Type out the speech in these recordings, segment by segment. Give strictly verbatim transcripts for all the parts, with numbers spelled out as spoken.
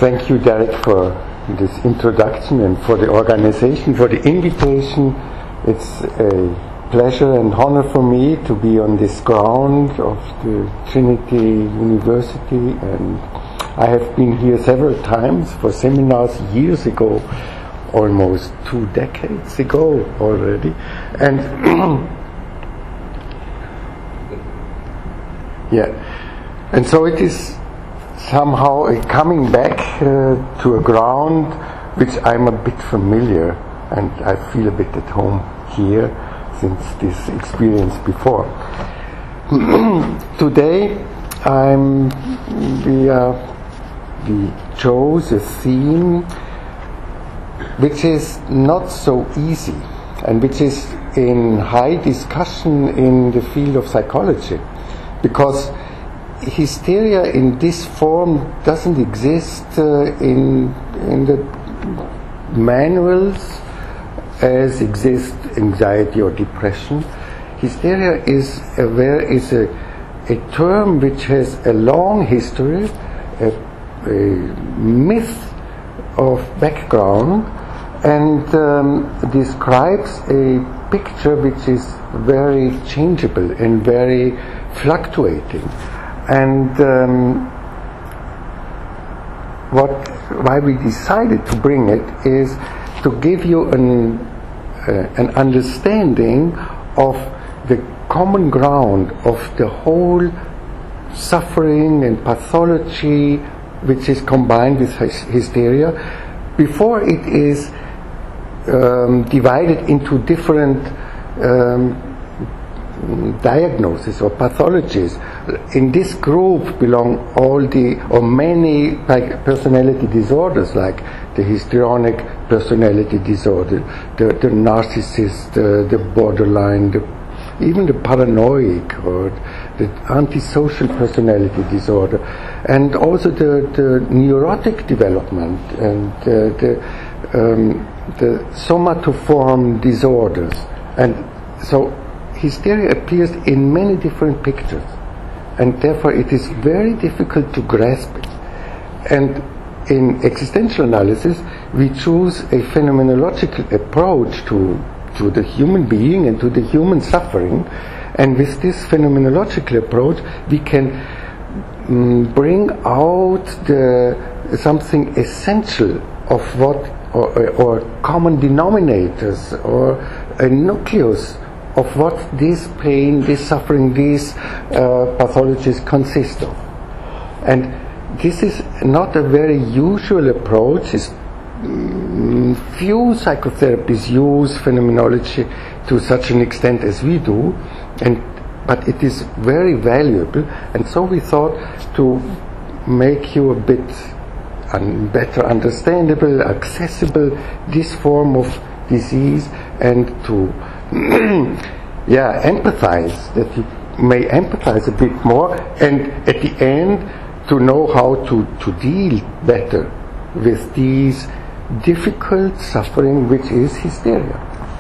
thank you, Derek, for this introduction and for the organization, for the invitation. It's a pleasure and honor for me to be on this ground of the Trinity University, and I have been here several times for seminars years ago, almost two decades ago already, and yeah, and so it is somehow a coming back uh, to a ground which I'm a bit familiar, and I feel a bit at home here since this experience before. Today I'm we uh, we chose a theme which is not so easy and which is in high discussion in the field of psychology, because hysteria in this form doesn't exist uh, in in the manuals as exist anxiety or depression. Hysteria is a, is a, a term which has a long history, a, a myth of background, and um, describes a picture which is very changeable and very fluctuating. And um, what why we decided to bring it is to give you an uh, an understanding of the common ground of the whole suffering and pathology which is combined with hysteria, before it is um, divided into different um, diagnoses or pathologies. In this group belong all the or many personality disorders, like the histrionic personality disorder, the, the narcissist, uh, the borderline, the, even the paranoid or the antisocial personality disorder, and also the, the neurotic development and uh, the um, the somatoform disorders. And so hysteria appears in many different pictures, and therefore it is very difficult to grasp it. And in existential analysis, we choose a phenomenological approach to, to the human being and to the human suffering, and with this phenomenological approach we can mm, bring out the, something essential of what, or, or common denominators, or a nucleus of what this pain, this suffering, these uh, pathologies consist of. And this is not a very usual approach. It's, mm, few psychotherapies use phenomenology to such an extent as we do, and but it is very valuable. And so we thought to make you a bit un- better understandable, accessible, this form of disease, and to yeah, empathize, that you may empathize a bit more, and at the end to know how to, to deal better with these difficult suffering which is hysteria.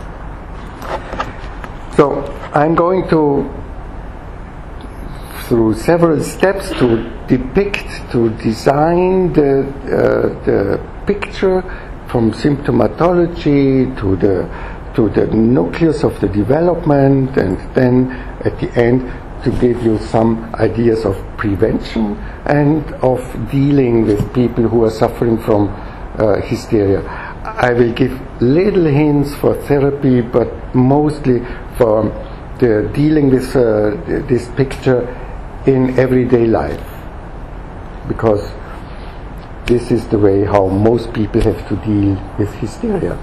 So I'm going to, through several steps, to depict, to design the, uh, the picture from symptomatology to the to the nucleus of the development, and then at the end to give you some ideas of prevention and of dealing with people who are suffering from uh, hysteria. I will give little hints for therapy, but mostly for the dealing with uh, this picture in everyday life, because this is the way how most people have to deal with hysteria.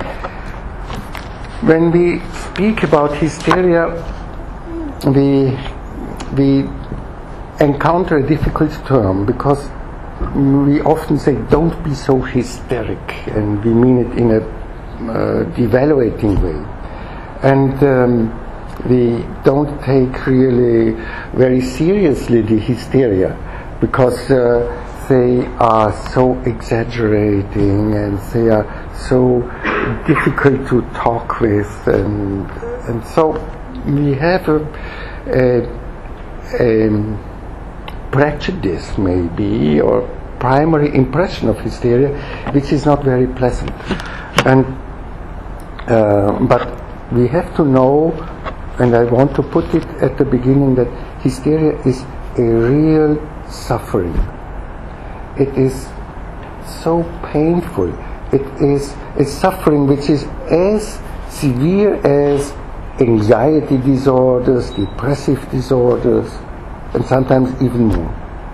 When we speak about hysteria, we we encounter a difficult term, because we often say, don't be so hysteric, and we mean it in a uh, devaluating way. And um, we don't take really very seriously the hysteria, because uh, they are so exaggerating and they are so difficult to talk with, and and so we have a, a, a prejudice maybe, or primary impression of hysteria, which is not very pleasant. And uh, but we have to know, and I want to put it at the beginning, that hysteria is a real suffering. It is so painful. It is a suffering which is as severe as anxiety disorders, depressive disorders, and sometimes even more.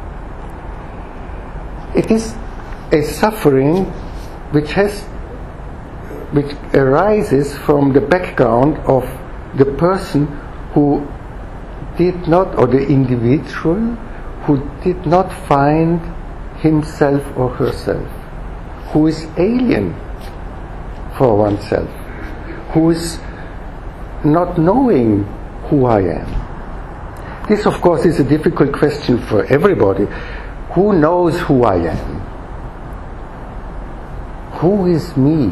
It is a suffering which has, which arises from the background of the person who did not, or the individual who did not find himself or herself, who is alien for oneself, who is not knowing who I am. This, of course, is a difficult question for everybody. Who knows who I am? Who is me?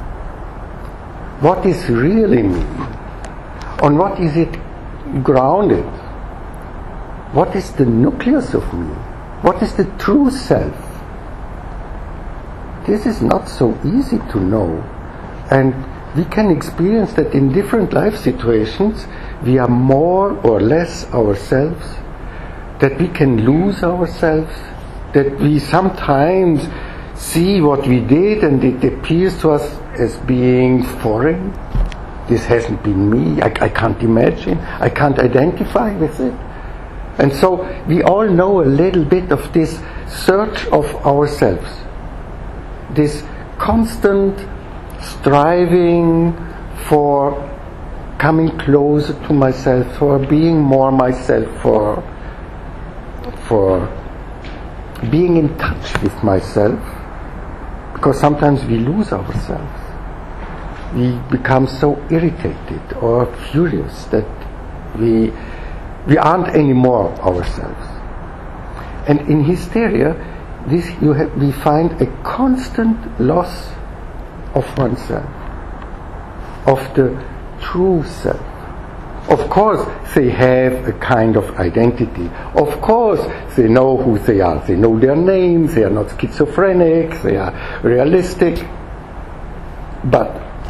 What is really me? On what is it grounded? What is the nucleus of me? What is the true self? This is not so easy to know, and we can experience that in different life situations we are more or less ourselves, that we can lose ourselves, that we sometimes see what we did and it appears to us as being foreign. This hasn't been me, I, I can't imagine, I can't identify with it. And so we all know a little bit of this search of ourselves, this constant striving for coming closer to myself, for being more myself, for for being in touch with myself, because sometimes we lose ourselves. We become so irritated or furious that we we aren't anymore ourselves. And in hysteria, this you have, we find a constant loss of oneself, of the true self. Of course, they have a kind of identity. Of course, they know who they are. They know their names. They are not schizophrenic. They are realistic. But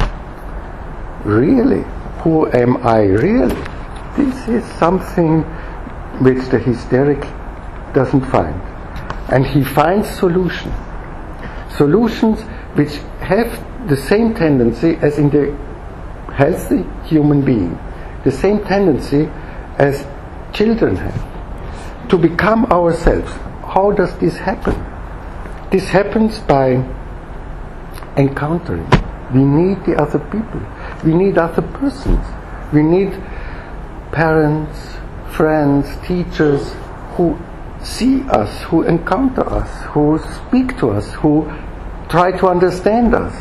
really, who am I really? This is something which the hysteric doesn't find. And he finds solutions. Solutions which have the same tendency as in the healthy human being, the same tendency as children have, to become ourselves. How does this happen? This happens by encountering. We need the other people. We need other persons. We need parents, friends, teachers who see us, who encounter us, who speak to us, who try to understand us,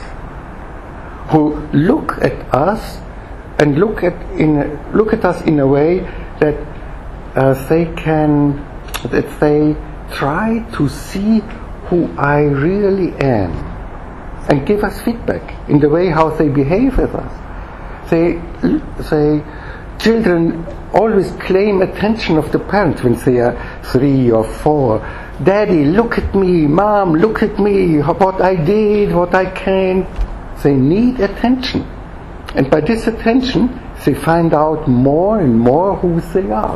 who look at us and look at in look at us in a way that uh, they can that they try to see who I really am, and give us feedback in the way how they behave with us. They they children always claim attention of the parents when they are three or four. Daddy, look at me. Mom, look at me. What I did, what I can. They need attention. And by this attention, they find out more and more who they are.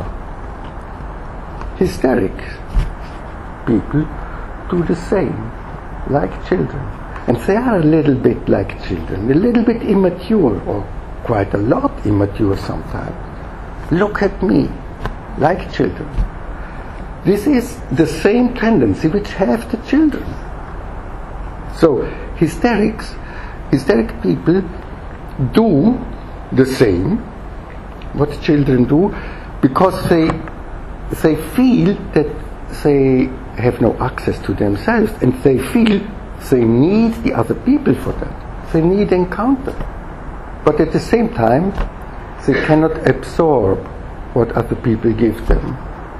Hysteric people do the same, like children. And they are a little bit like children, a little bit immature, or quite a lot immature sometimes. Look at me, like children. This is the same tendency which have the children. So hysterics, hysteric people do the same what children do, because they they feel that they have no access to themselves, and they feel they need the other people for that. They need encounter. But at the same time, they cannot absorb what other people give them.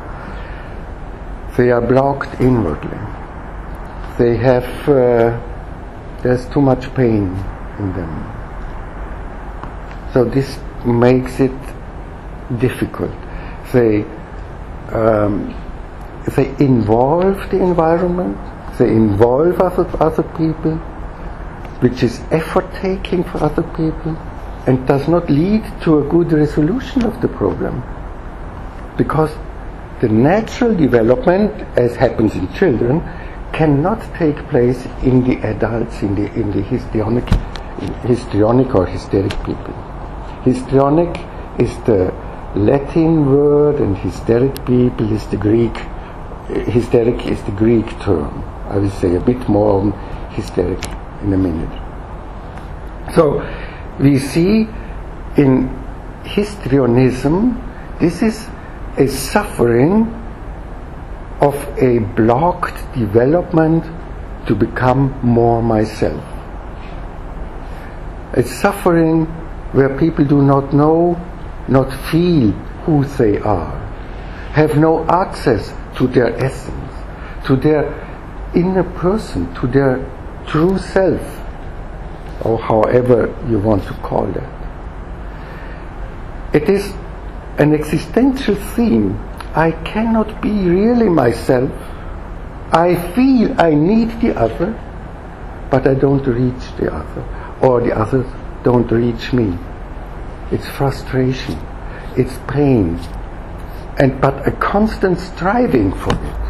They are blocked inwardly. They have, uh, there's too much pain in them. So this makes it difficult. They, um, they involve the environment. they involve other, other people, which is effort-taking for other people, and does not lead to a good resolution of the problem. Because the natural development, as happens in children, cannot take place in the adults, in the in the histrionic, histrionic or hysteric people. Histrionic is the Latin word, and hysteric people is the Greek. Hysteric is the Greek term. I will say a bit more on hysteric in a minute. So we see in histrionism, this is a suffering of a blocked development to become more myself. A suffering where people do not know, not feel who they are, have no access to their essence, to their inner person, to their true self, or however you want to call that. It is an existential theme. I cannot be really myself. I feel I need the other, but I don't reach the other, or the others don't reach me. It's frustration, it's pain, and but a constant striving for it.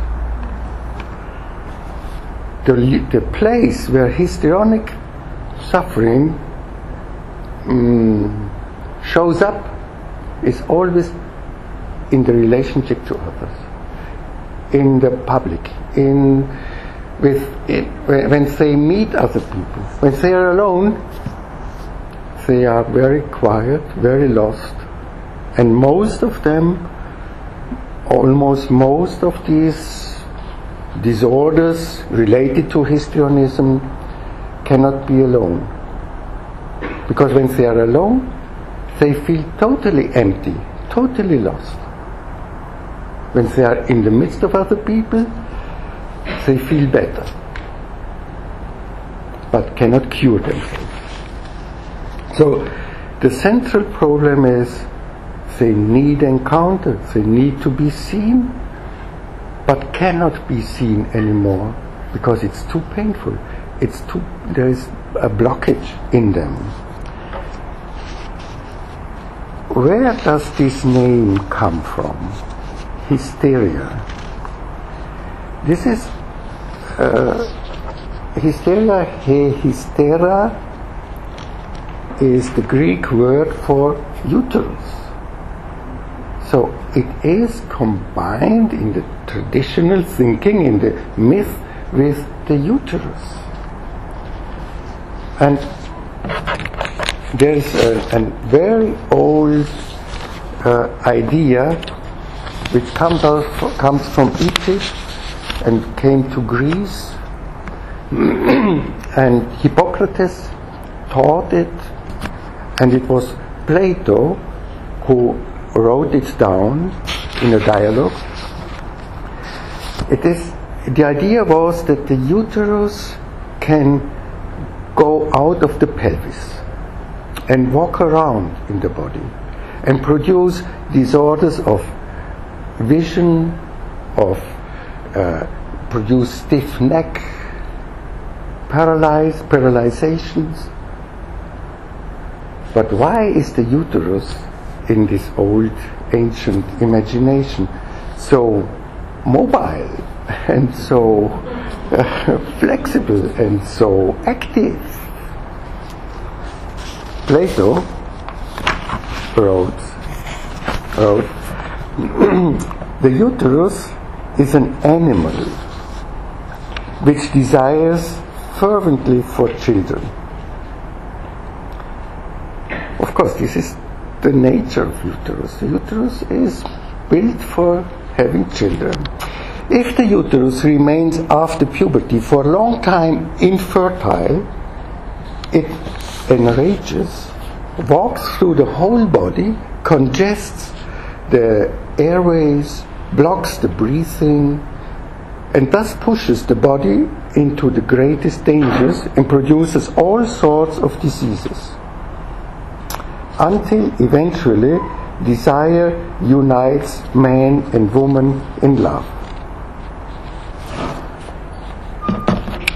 The, the place where histrionic suffering um, shows up is always in the relationship to others, in the public, in with it, when they meet other people. When they are alone, they are very quiet, very lost, and most of them, almost most of these disorders related to histrionism cannot be alone. Because when they are alone, they feel totally empty, totally lost. When they are in the midst of other people, they feel better, but cannot cure themselves. So the central problem is they need encounter, they need to be seen, but cannot be seen anymore because it's too painful. It's too, there is a blockage in them. Where does this name come from? Hysteria. This is uh, hysteria. He hystera is the Greek word for uterus. So it is combined in the traditional thinking, in the myth, with the uterus. And there is a, a very old uh, idea which comes out comes from Egypt and came to Greece, and Hippocrates taught it, and it was Plato who wrote it down in a dialogue. It is the idea was that the uterus can go out of the pelvis and walk around in the body and produce disorders of vision, of uh, produce stiff neck, paralyzed, paralyzations. But why is the uterus in this old ancient imagination so mobile and so uh, flexible and so active? Plato wrote, wrote the uterus is an animal which desires fervently for children. Of course, this is the nature of uterus. The uterus is built for having children. If the uterus remains after puberty for a long time infertile, it enrages, walks through the whole body, congests the airways, blocks the breathing, and thus pushes the body into the greatest dangers and produces all sorts of diseases, until eventually desire unites man and woman in love.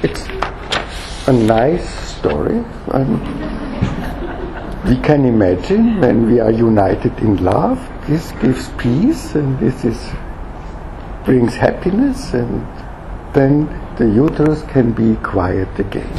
it's a nice story. And we can imagine when we are united in love, this gives peace, and this is brings happiness, and then the uterus can be quiet again.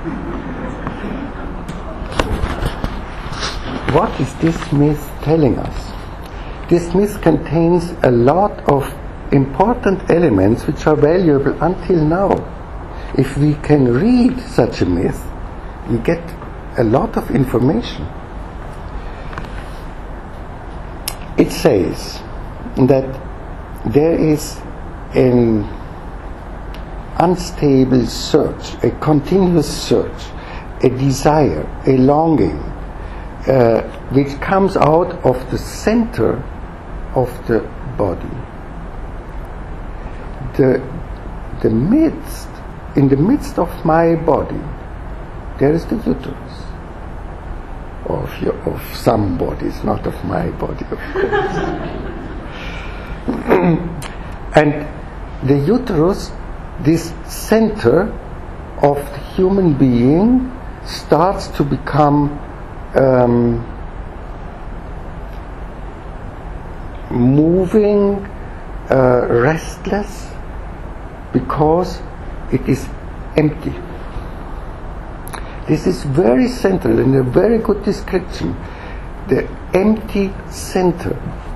What is this myth telling us? This myth contains a lot of important elements which are valuable until now. If we can read such a myth, we get a lot of information. It says that there is an unstable search, a continuous search, a desire, a longing, uh, which comes out of the center of the body. The, the midst, in the midst of my body, there is the uterus. Of, your, of some bodies, not of my body, of course. And the uterus, this center of the human being, starts to become um, moving, uh, restless, because it is empty. This is very central and a very good description. The empty center.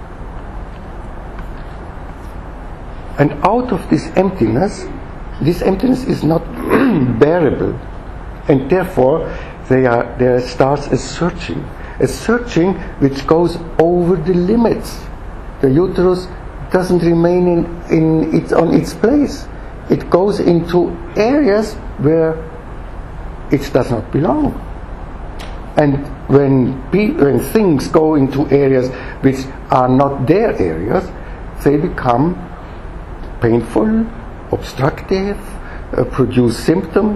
And out of this emptiness, this emptiness is not bearable. And therefore, they are, there starts a searching. A searching which goes over the limits. The uterus doesn't remain in, in its, on its place. It goes into areas where it does not belong. And when, pe- when things go into areas which are not their areas, they become painful, obstructive, uh, produce symptoms.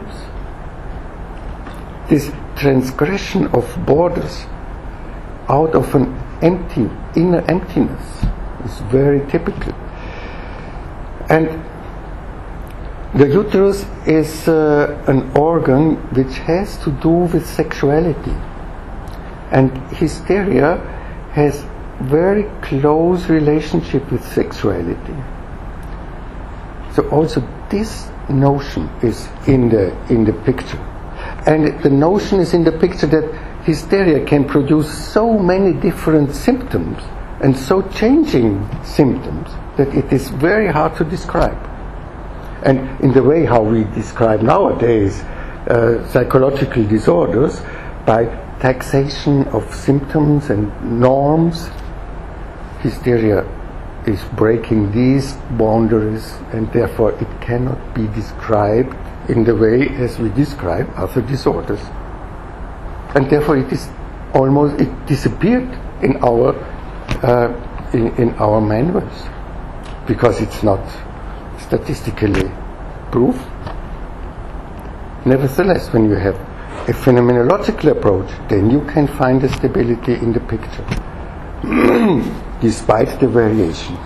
This transgression of borders out of an empty, inner emptiness is very typical. And the uterus is uh, an organ which has to do with sexuality, and hysteria has very close relationship with sexuality. So also this notion is in the in the picture, and the notion is in the picture that hysteria can produce so many different symptoms and so changing symptoms that it is very hard to describe. And in the way how we describe nowadays uh, psychological disorders, by taxation of symptoms and norms, hysteria is breaking these boundaries, and therefore it cannot be described in the way as we describe other disorders. And therefore it is almost, it disappeared in our uh, in, in our manuals, because it's not statistically proof. Nevertheless, when you have a phenomenological approach, then you can find a stability in the picture, despite the variations.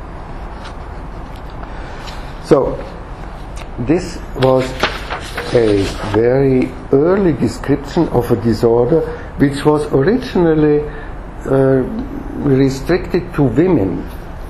So, this was a very early description of a disorder which was originally uh, restricted to women.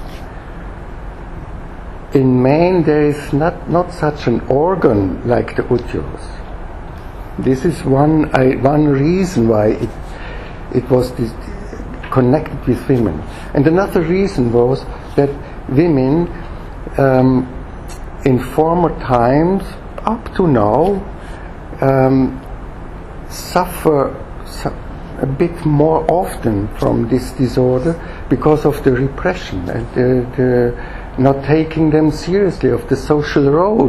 In men there is not, not such an organ like the uterus. This is one I, one reason why it, it was dis- connected with women. And another reason was that women um, in former times, up to now, um, suffer su- a bit more often from this disorder because of the repression and the, the not taking them seriously of the social role.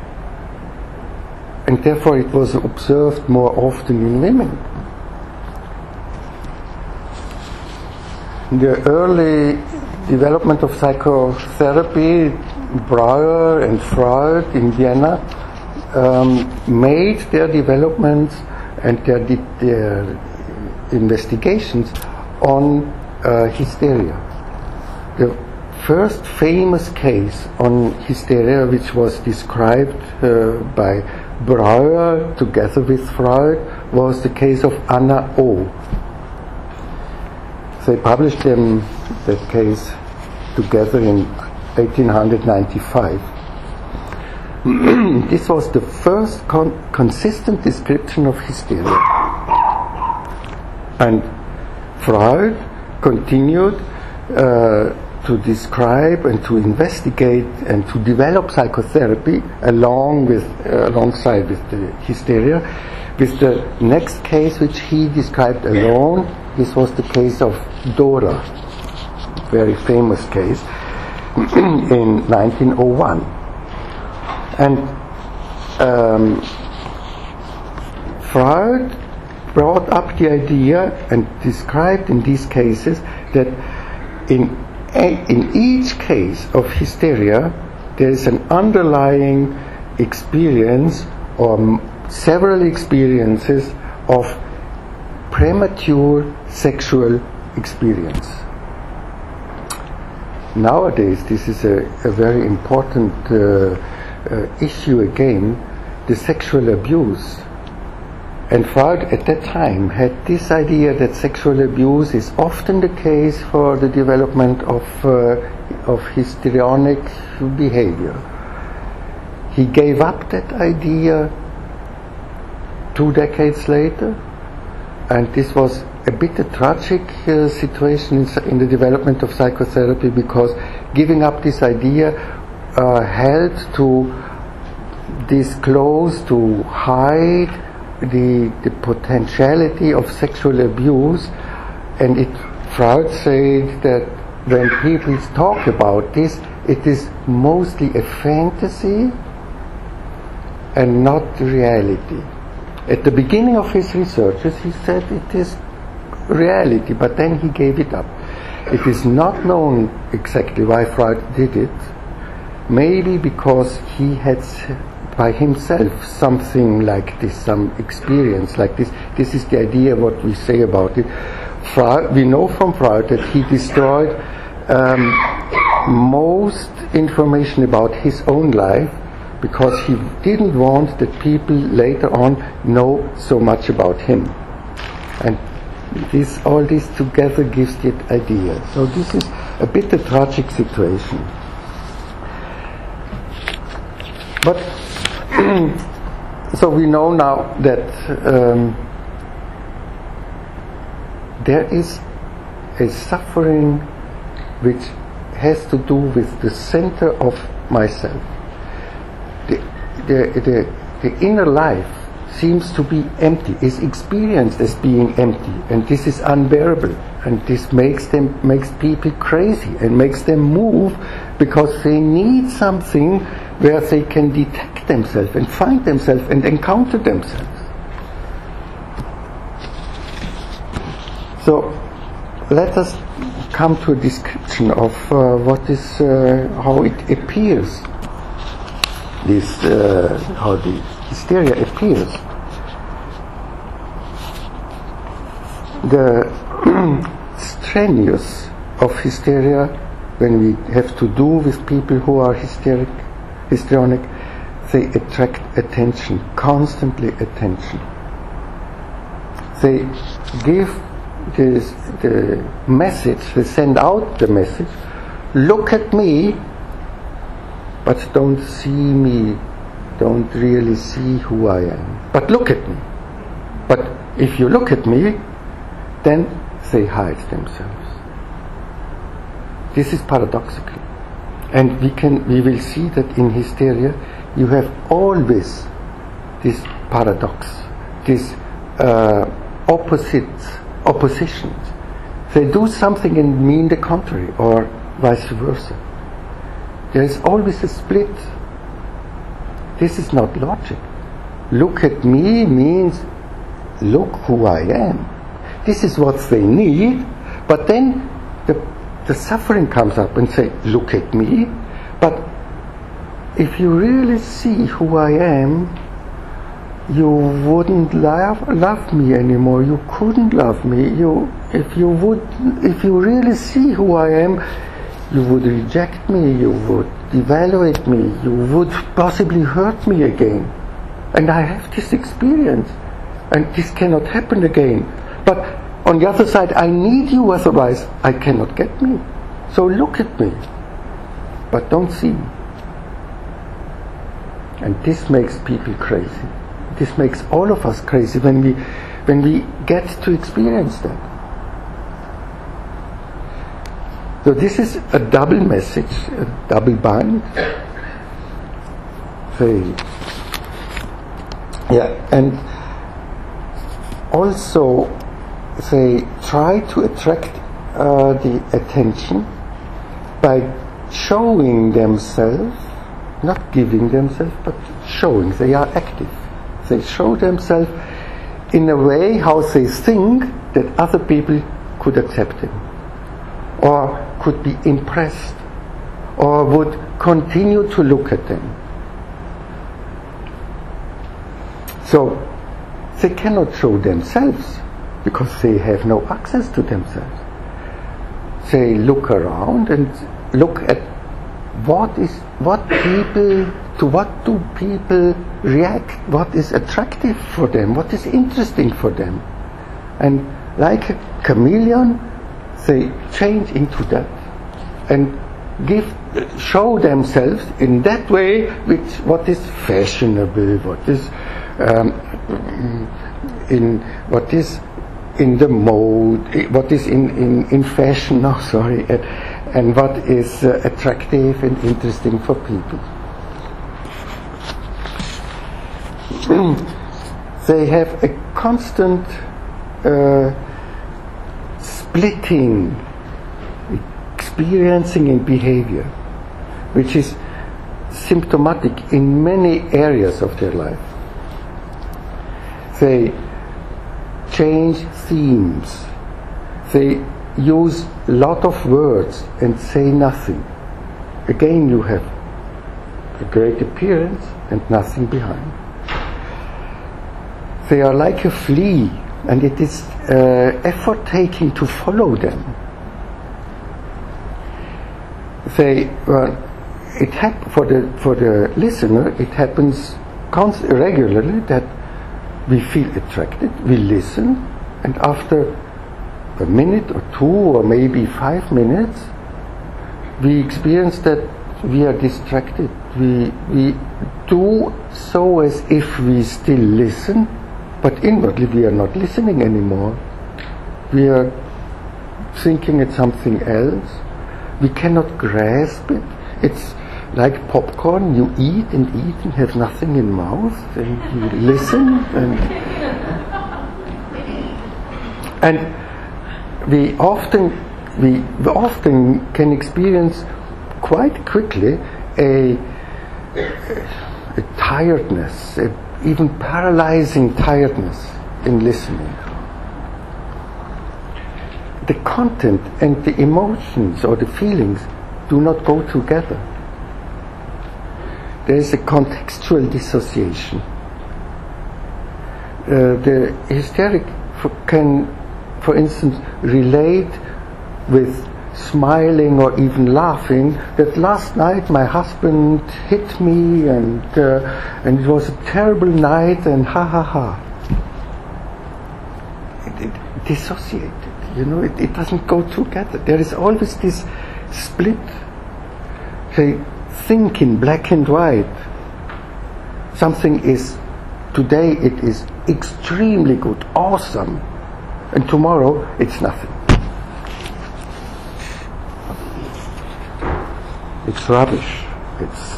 And therefore it was observed more often in women. The early development of psychotherapy, Breuer and Freud in Vienna, um, made their developments and their, de- their investigations on uh, hysteria. The first famous case on hysteria, which was described uh, by Breuer, together with Freud, was the case of Anna O. They published them, that case together in eighteen ninety-five. This was the first con- consistent description of hysteria. And Freud continued uh, to describe and to investigate and to develop psychotherapy along with, uh, alongside with the hysteria. With the next case which he described alone, this was the case of Dora, very famous case, in nineteen oh one. And um, Freud brought up the idea and described in these cases that in in each case of hysteria there is an underlying experience or m- several experiences of premature sexual experience. Nowadays this is a, a very important uh, uh, issue again, the sexual abuse. And Freud at that time had this idea that sexual abuse is often the case for the development of, uh, of histrionic behavior. He gave up that idea two decades later, and this was a bit a tragic uh, situation in, in the development of psychotherapy, because giving up this idea uh, helped to disclose, to hide the, the potentiality of sexual abuse. And it, Freud said that when people talk about this, it is mostly a fantasy and not reality. At the beginning of his researches, he said it is reality, but then he gave it up. It is not known exactly why Freud did it. Maybe because he had by himself something like this, some experience like this. This is the idea what we say about it. Freud, we know from Freud that he destroyed um, most information about his own life, because he didn't want that people later on know so much about him. And this, all this together gives the idea. So this is a bit a tragic situation. But so we know now that um, there is a suffering which has to do with the center of myself. The, the, the, the inner life seems to be empty, is experienced as being empty, and this is unbearable, and this makes them makes people crazy and makes them move, because they need something where they can detect themselves and find themselves and encounter themselves. So let us come to a description of uh, what is uh, how it appears. This uh, how the hysteria appears. The strenuous of hysteria, when we have to do with people who are hysteric, histrionic, they attract attention, constantly attention. They give this, the message, they send out the message, look at me, but don't see me, don't really see who I am. But look at me. But if you look at me, then they hide themselves. This is paradoxical. And we can, we will see that in hysteria, you have always this paradox, this uh, opposite, oppositions. They do something and mean the contrary, or vice versa. There is always a split. This is not logic. Look at me means look who I am. This is what they need, but then the, the suffering comes up and say, look at me, but if you really see who I am, you wouldn't love, love me anymore. You couldn't love me. You, if you would, if you really see who I am, you would reject me. You would devaluate me. You would possibly hurt me again. And I have this experience, and this cannot happen again. But on the other side, I need you, otherwise I cannot get me. So look at me, but don't see me. And this makes people crazy. This makes all of us crazy when we when we get to experience that. So this is a double message, a double bind. Say, yeah, and also say try to attract uh, the attention by showing themselves, not giving themselves, but showing. They are active. They show themselves in a way how they think that other people could accept them, or could be impressed, or would continue to look at them. So they cannot show themselves because they have no access to themselves. They look around and look at what is what people to what do people react, what is attractive for them, what is interesting for them, and like a chameleon, they change into that and give show themselves in that way, which what is fashionable, what is um, in what is in the mode, what is in, in, in fashion now, sorry, and, and what is uh, attractive and interesting for people. They have a constant uh, splitting, experiencing in behavior, which is symptomatic in many areas of their life. They change themes. They use a lot of words and say nothing. Again, you have a great appearance and nothing behind. They are like a flea, and it is uh, effort-taking to follow them. They, well, it hap- for the for the listener, it happens const- regularly that we feel attracted, we listen, and after a minute or two or maybe five minutes, we experience that we are distracted. We we do so as if we still listen, but inwardly we are not listening anymore. We are thinking at something else. We cannot grasp it. It's like popcorn. You eat and eat and have nothing in mouth, and you listen, and and we often we often can experience quite quickly a, a tiredness, a even paralyzing tiredness in listening. The content and the emotions or the feelings do not go together. There is a contextual dissociation. Uh, the hysteric for, can, for instance, relate with smiling or even laughing that last night my husband hit me and uh, and it was a terrible night and ha ha ha. It, it dissociated, you know, it, it doesn't go together. There is always this split. They think in black and white. Something is, today it is extremely good, awesome, and tomorrow it's nothing. It's rubbish. It's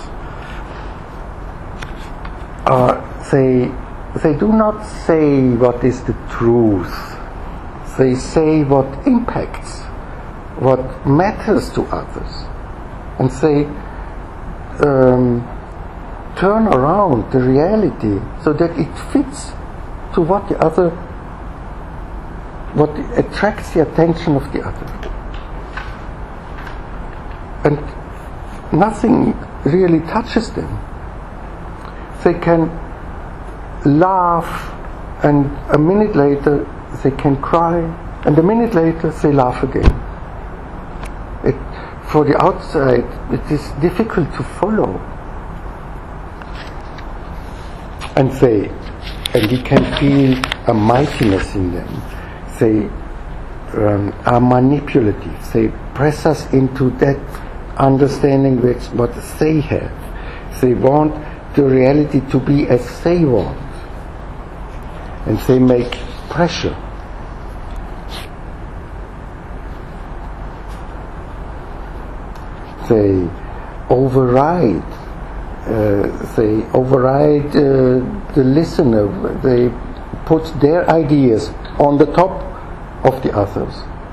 uh, they they do not say what is the truth. They say what impacts, what matters to others, and they um, turn around the reality so that it fits to what the other, what attracts the attention of the other, and nothing really touches them. They can laugh, and a minute later they can cry, and a minute later they laugh again. It, for the outside, it is difficult to follow. and they, and we can feel a mightiness in them. They um, are manipulative. They press us into that understanding which what they have. They want the reality to be as they want, and they make pressure. They override. Uh, they override uh, the listener. They put their ideas on the top of the others.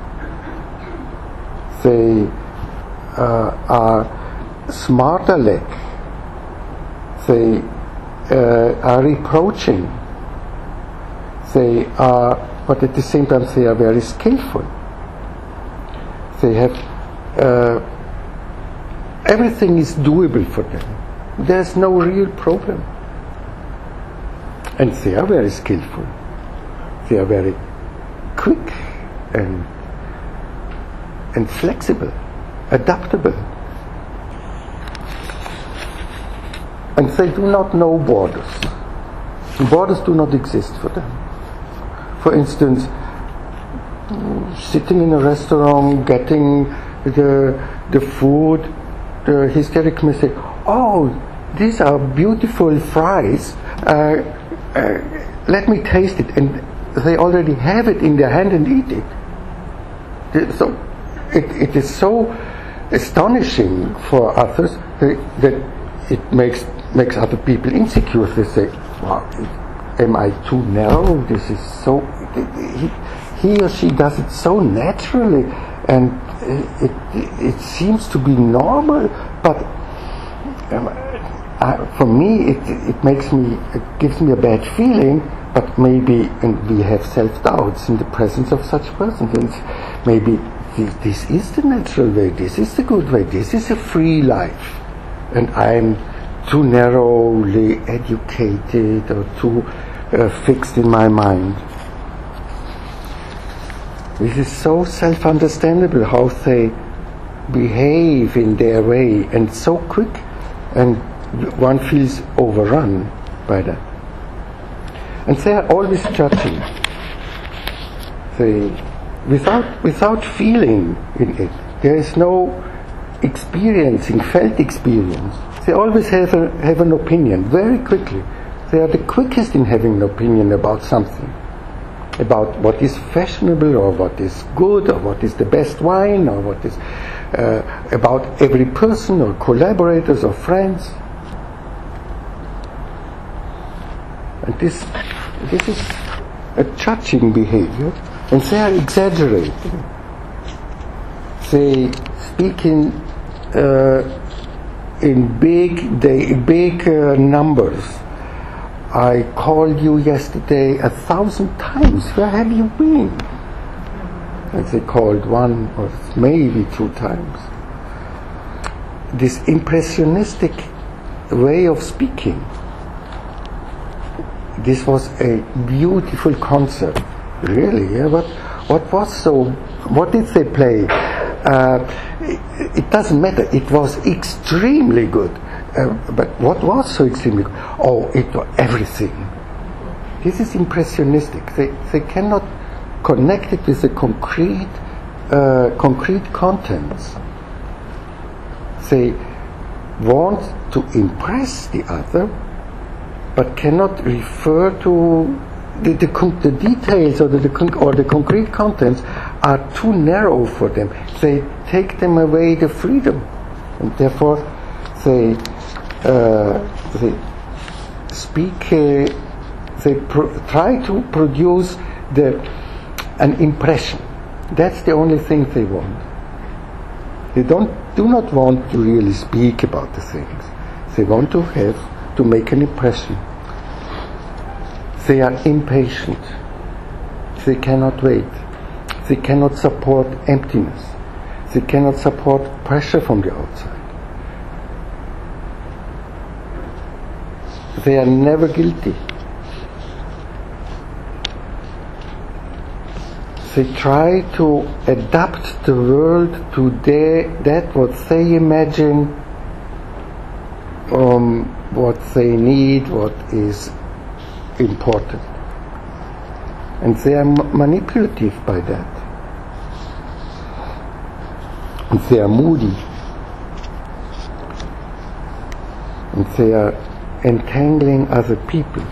They uh, are smarter leg. They uh, are reproaching. They are, but at the same time they are very skillful. They have uh, everything is doable for them. There's no real problem. And they are very skillful. They are very quick and and flexible, adaptable. And they do not know borders. Borders do not exist for them. For instance, sitting in a restaurant, getting the the food, the hysteric may say, "Oh, these are beautiful fries. Uh, uh, let me taste it." And they already have it in their hand and eat it. So it, it is so astonishing for others that, that it makes makes other people insecure. They say, "Wow, am I too narrow? This is so." He, he or she does it so naturally, and it, it, it seems to be normal. But um, I, for me, it it makes me it gives me a bad feeling. But maybe, and we have self-doubts in the presence of such persons. And maybe this, this is the natural way. This is the good way. This is a free life, and I'm too narrowly educated or too uh, fixed in my mind. This is so self-understandable how they behave in their way, and so quick, and one feels overrun by that. And they are always judging. They, without without feeling in it, there is no experiencing, felt experience. They always have a, have an opinion very quickly. They are the quickest in having an opinion about something, about what is fashionable or what is good or what is the best wine or what is uh, about every person or collaborators or friends. And this this is a judging behavior, and they are exaggerating. They speak in uh, in big they, big uh, numbers. I called you yesterday a thousand times. Where have you been? And they called one or maybe two times. This impressionistic way of speaking. This was a beautiful concert, really. Yeah? But what was so? What did they play? Uh, it, it doesn't matter. It was extremely good. Uh, but what was so extremely good? Oh, it was everything. This is impressionistic. They they cannot connect it with the concrete uh, concrete contents. They want to impress the other, but cannot refer to the, the, the details or the, the or the concrete contents are too narrow for them. They take them away the freedom, and therefore they uh, they speak. Uh, they pro- try to produce the an impression. That's the only thing they want. They don't do not want to really speak about the things. They want to have. to make an impression. They are impatient. They cannot wait. They cannot support emptiness. They cannot support pressure from the outside. They are never guilty. They try to adapt the world to their, that what they imagine, um, what they need, what is important. And they are m- manipulative by that. And they are moody. And they are entangling other people.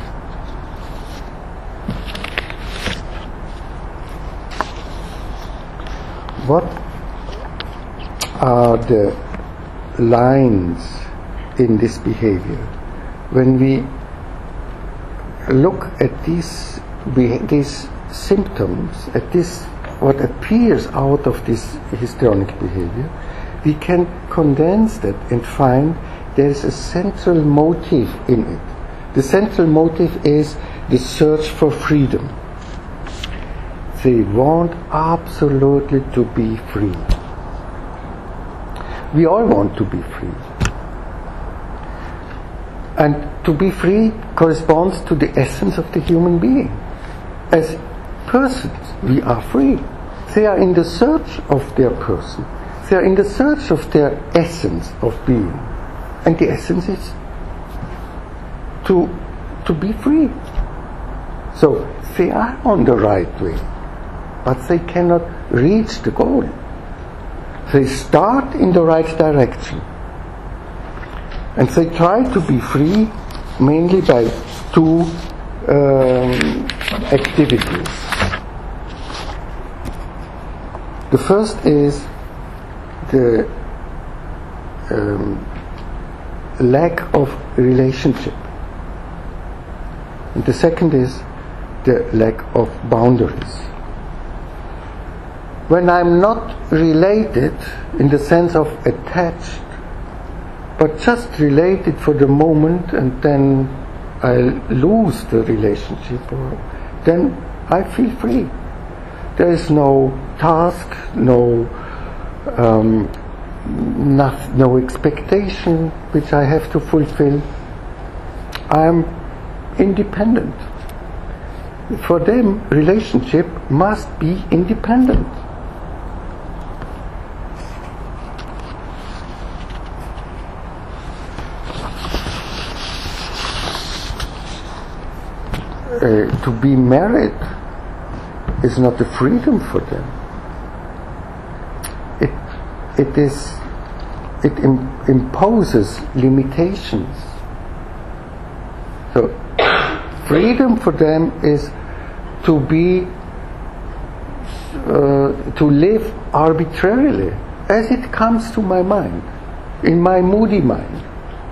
What are the lines in this behavior? When we look at these these symptoms, at this what appears out of this histrionic behavior, we can condense that and find there is a central motive in it. The central motive is the search for freedom. They want absolutely to be free. We all want to be free. And to be free corresponds to the essence of the human being. As persons, we are free. They are in the search of their person. They are in the search of their essence of being. And the essence is to, to be free. So they are on the right way, but they cannot reach the goal. They start in the right direction. And they try to be free mainly by two um, activities. The first is the um, lack of relationship. And the second is the lack of boundaries. When I'm not related in the sense of attached, but just related for the moment and then I lose the relationship, or then I feel free. There is no task, no um, no, no expectation which I have to fulfill. I am independent. For them, relationship must be independent. Uh, to be married is not a freedom for them. It it is it im- imposes limitations. So freedom for them is to be uh, to live arbitrarily as it comes to my mind, in my moody mind,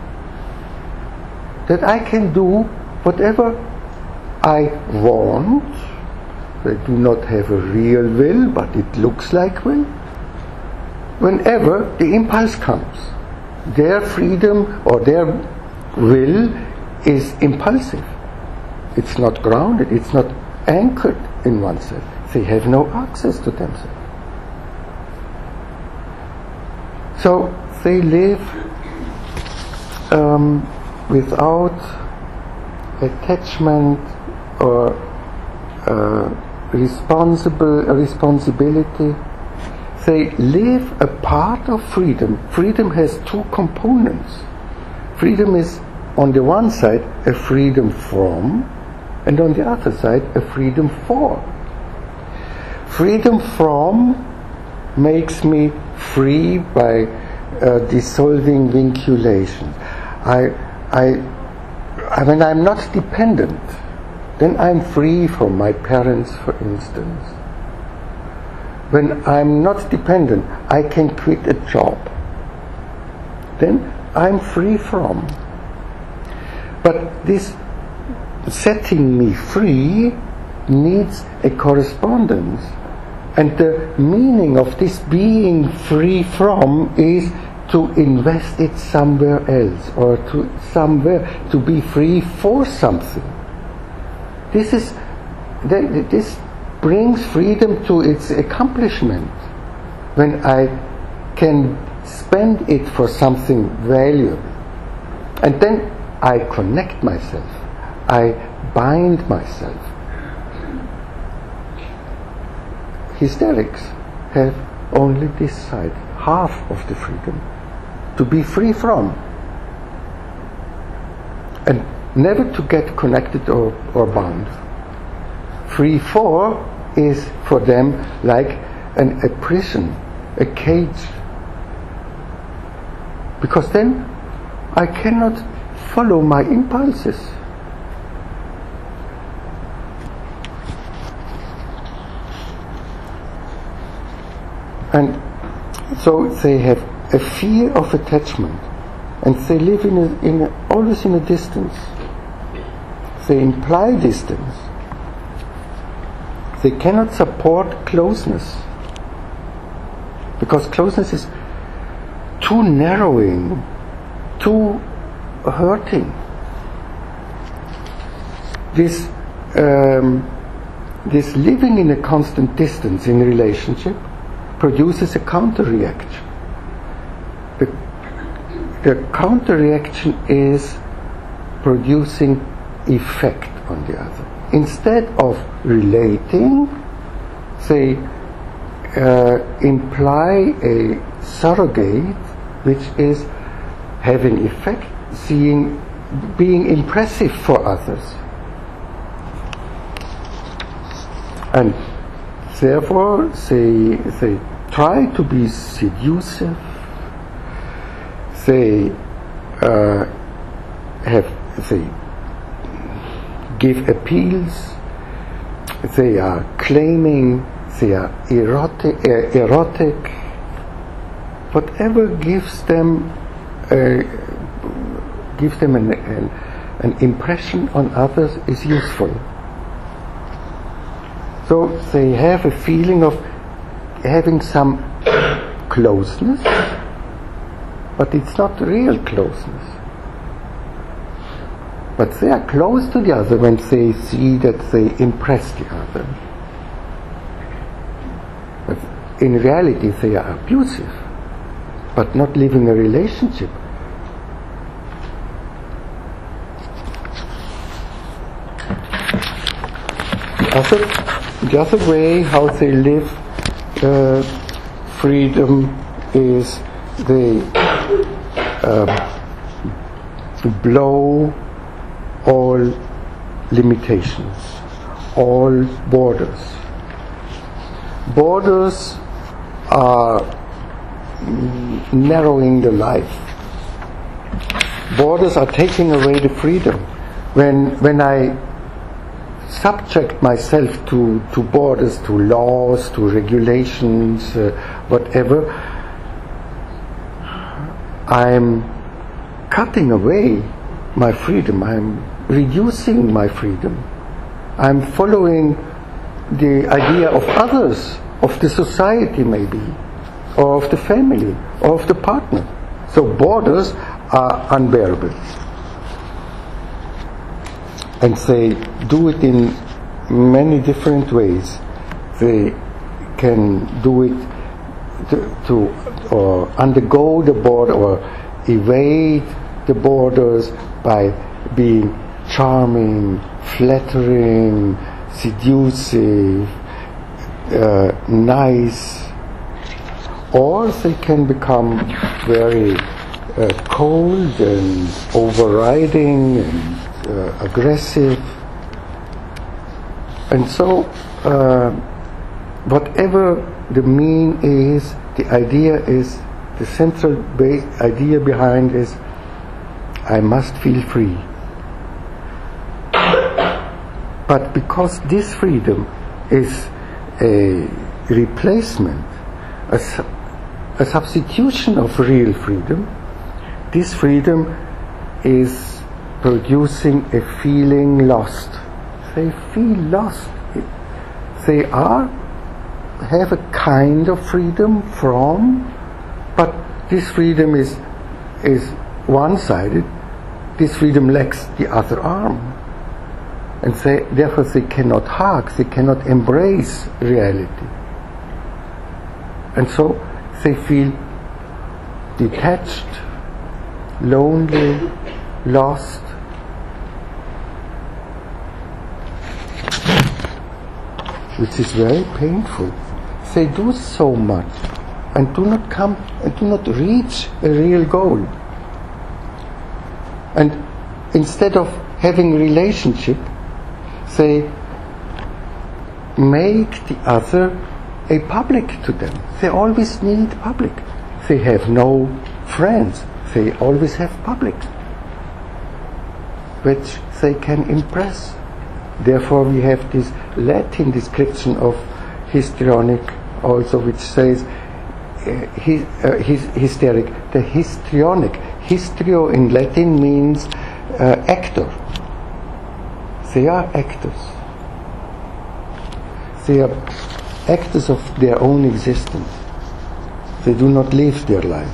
that I can do whatever I want. They do not have a real will, but it looks like will. Whenever the impulse comes, their freedom or their will is impulsive. It's not grounded, it's not anchored in oneself. They have no access to themselves. So they live um, without attachment or uh, responsible uh, responsibility. They live a part of freedom. Freedom has two components. Freedom is on the one side a freedom from, and on the other side a freedom for. Freedom from makes me free by uh, dissolving vinculation. I, I When I'm not dependent, then I'm free from my parents, for instance. When I'm not dependent, I can quit a job. Then I'm free from. But this setting me free needs a correspondence. And the meaning of this being free from is to invest it somewhere else, or to somewhere to be free for something. This is this brings freedom to its accomplishment when I can spend it for something valuable, and then I connect myself, I bind myself. Hysterics have only this side, half of the freedom, to be free from. And never to get connected or, or bound. Free four is for them like an, a prison, a cage. Because then I cannot follow my impulses. And so they have a fear of attachment, and they live in a, in a, always in a distance. They imply distance. They cannot support closeness, because closeness is too narrowing, too hurting. This um, this living in a constant distance in a relationship produces a counter-reaction. The, the counter-reaction is producing effect on the other. Instead of relating, they uh, imply a surrogate which is having effect, seeing, being impressive for others. And therefore they, they try to be seductive, they uh, have, they give appeals, they are claiming, they are erotic, uh, erotic. Whatever gives them uh, gives them an, an, an impression on others is useful. So they have a feeling of having some closeness, but it's not real closeness. But they are close to the other when they see that they impress the other. But in reality they are abusive, but not living a relationship. The other, the other way how they live uh, freedom is they uh, blow all limitations, all borders. Borders are mm, narrowing the life. Borders are taking away the freedom. When when I subject myself to, to borders, to laws, to regulations, uh, whatever, I'm cutting away my freedom. I'm reducing my freedom. I'm following the idea of others, of the society maybe, or of the family, or of the partner. So borders are unbearable. And they do it in many different ways. They can do it to, to or undergo the border or evade the borders by being charming, flattering, seductive, uh, nice, or they can become very uh, cold and overriding and uh, aggressive. And so uh, whatever the mean is, the idea is, the central ba- idea behind is, I must feel free. But because this freedom is a replacement, a, su- a substitution of real freedom, this freedom is producing a feeling lost. They feel lost. They are, have a kind of freedom from, but this freedom is, is one-sided. This freedom lacks the other arm. And they, therefore they cannot hug, they cannot embrace reality. And so they feel detached, lonely, lost. Which is very painful. They do so much and do not come and do not reach a real goal. And instead of having relationship, they make the other a public to them. They always need public. They have no friends. They always have public, which they can impress. Therefore we have this Latin description of histrionic also, which says uh, his, uh, his, hysteric. The histrionic. Histrio in Latin means uh, actor. They are actors. They are actors of their own existence. They do not live their life.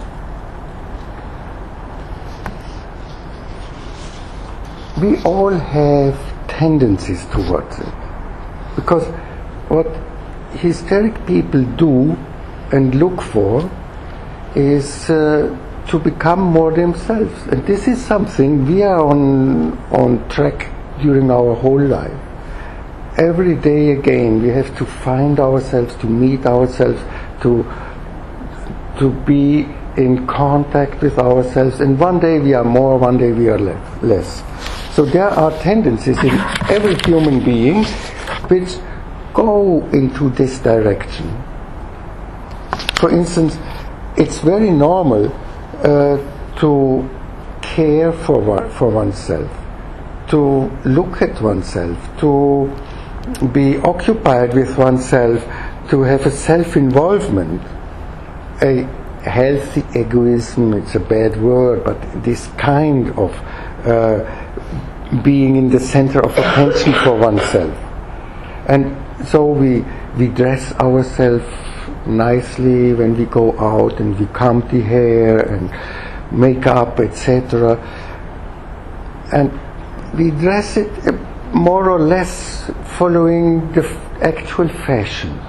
We all have tendencies towards it. Because what hysteric people do and look for is uh, to become more themselves. And this is something we are on, on track during our whole life. Every day again we have to find ourselves, to meet ourselves, to, to be in contact with ourselves. And one day we are more, one day we are le- less. So there are tendencies in every human being which go into this direction. For instance, it's very normal uh, to care for one, for oneself, to look at oneself, to be occupied with oneself, to have a self-involvement, a healthy egoism. It's a bad word, but this kind of uh, being in the center of attention for oneself. And so we we dress ourselves nicely when we go out, and we comb the hair and makeup, et cetera. And we dress it more or less following the f- actual fashion.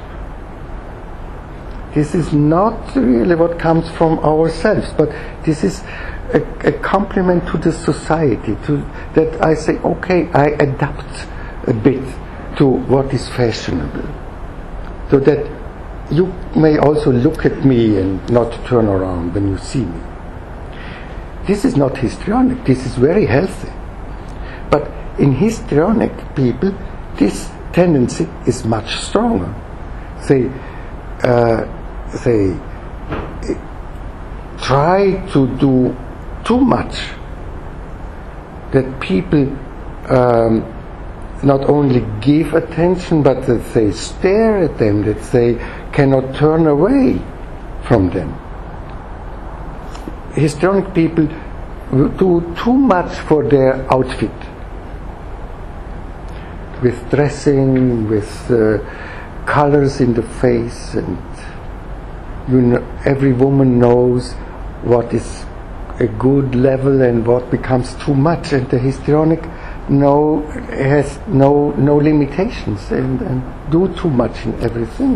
This is not really what comes from ourselves, but this is a, a compliment to the society, to that I say, okay, I adapt a bit to what is fashionable, so that you may also look at me and not turn around when you see me. This is not histrionic, this is very healthy. But in histrionic people, this tendency is much stronger. They, uh, they try to do too much, that people um, not only give attention, but that they stare at them, that they cannot turn away from them. Histrionic people do too much for their outfit, with dressing, with uh, colors in the face, and you know, every woman knows what is a good level and what becomes too much, and the histrionic no has no no limitations and, and do too much in everything.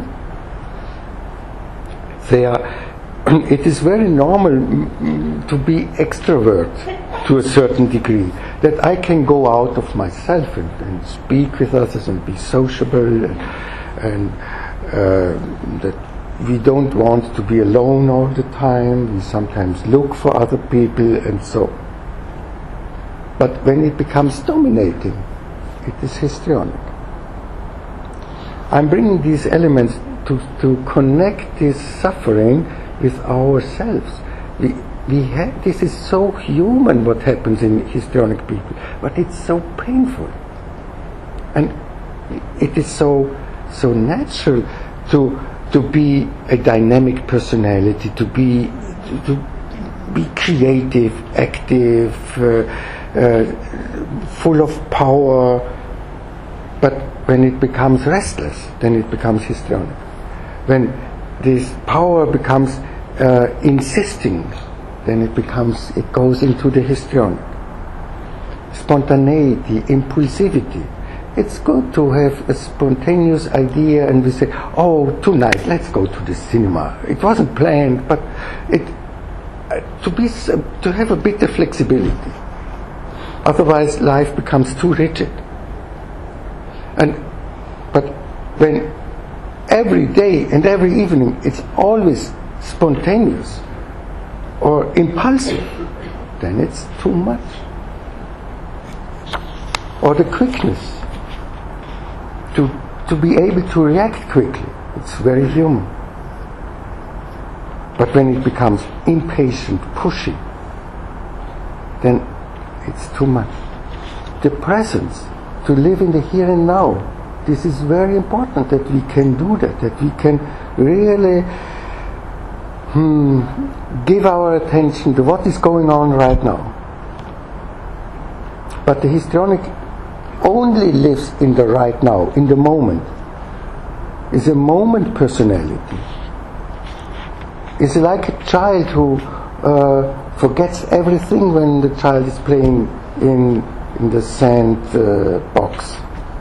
They are. It is very normal mm, to be extrovert to a certain degree, that I can go out of myself and, and speak with others and be sociable, and, and uh, that we don't want to be alone all the time. We sometimes look for other people and so. But when it becomes dominating, it is histrionic. I'm bringing these elements to, to connect this suffering with ourselves. We, we have, this is so human what happens in histrionic people, but it's so painful. And it is so so natural to to be a dynamic personality, to be to, to be creative, active, uh, uh, full of power. But when it becomes restless, then it becomes histrionic. When this power becomes uh, insisting, then it becomes, it goes into the histrionic. Spontaneity, impulsivity. It's good to have a spontaneous idea and we say, oh, tonight let's go to the cinema. It wasn't planned, but it uh, to be uh, to have a bit of flexibility. Otherwise, life becomes too rigid. And but when every day and every evening it's always spontaneous or impulsive, then it's too much. or the quickness to to be able to react quickly. It's very human. But when it becomes impatient, pushy, then it's too much. The presence, to live in the here and now, this is very important, that we can do that, that we can really hmm, give our attention to what is going on right now. But the histrionic only lives in the right now, in the moment. Is a moment personality. Is like a child who uh, forgets everything when the child is playing in in the sand uh, box.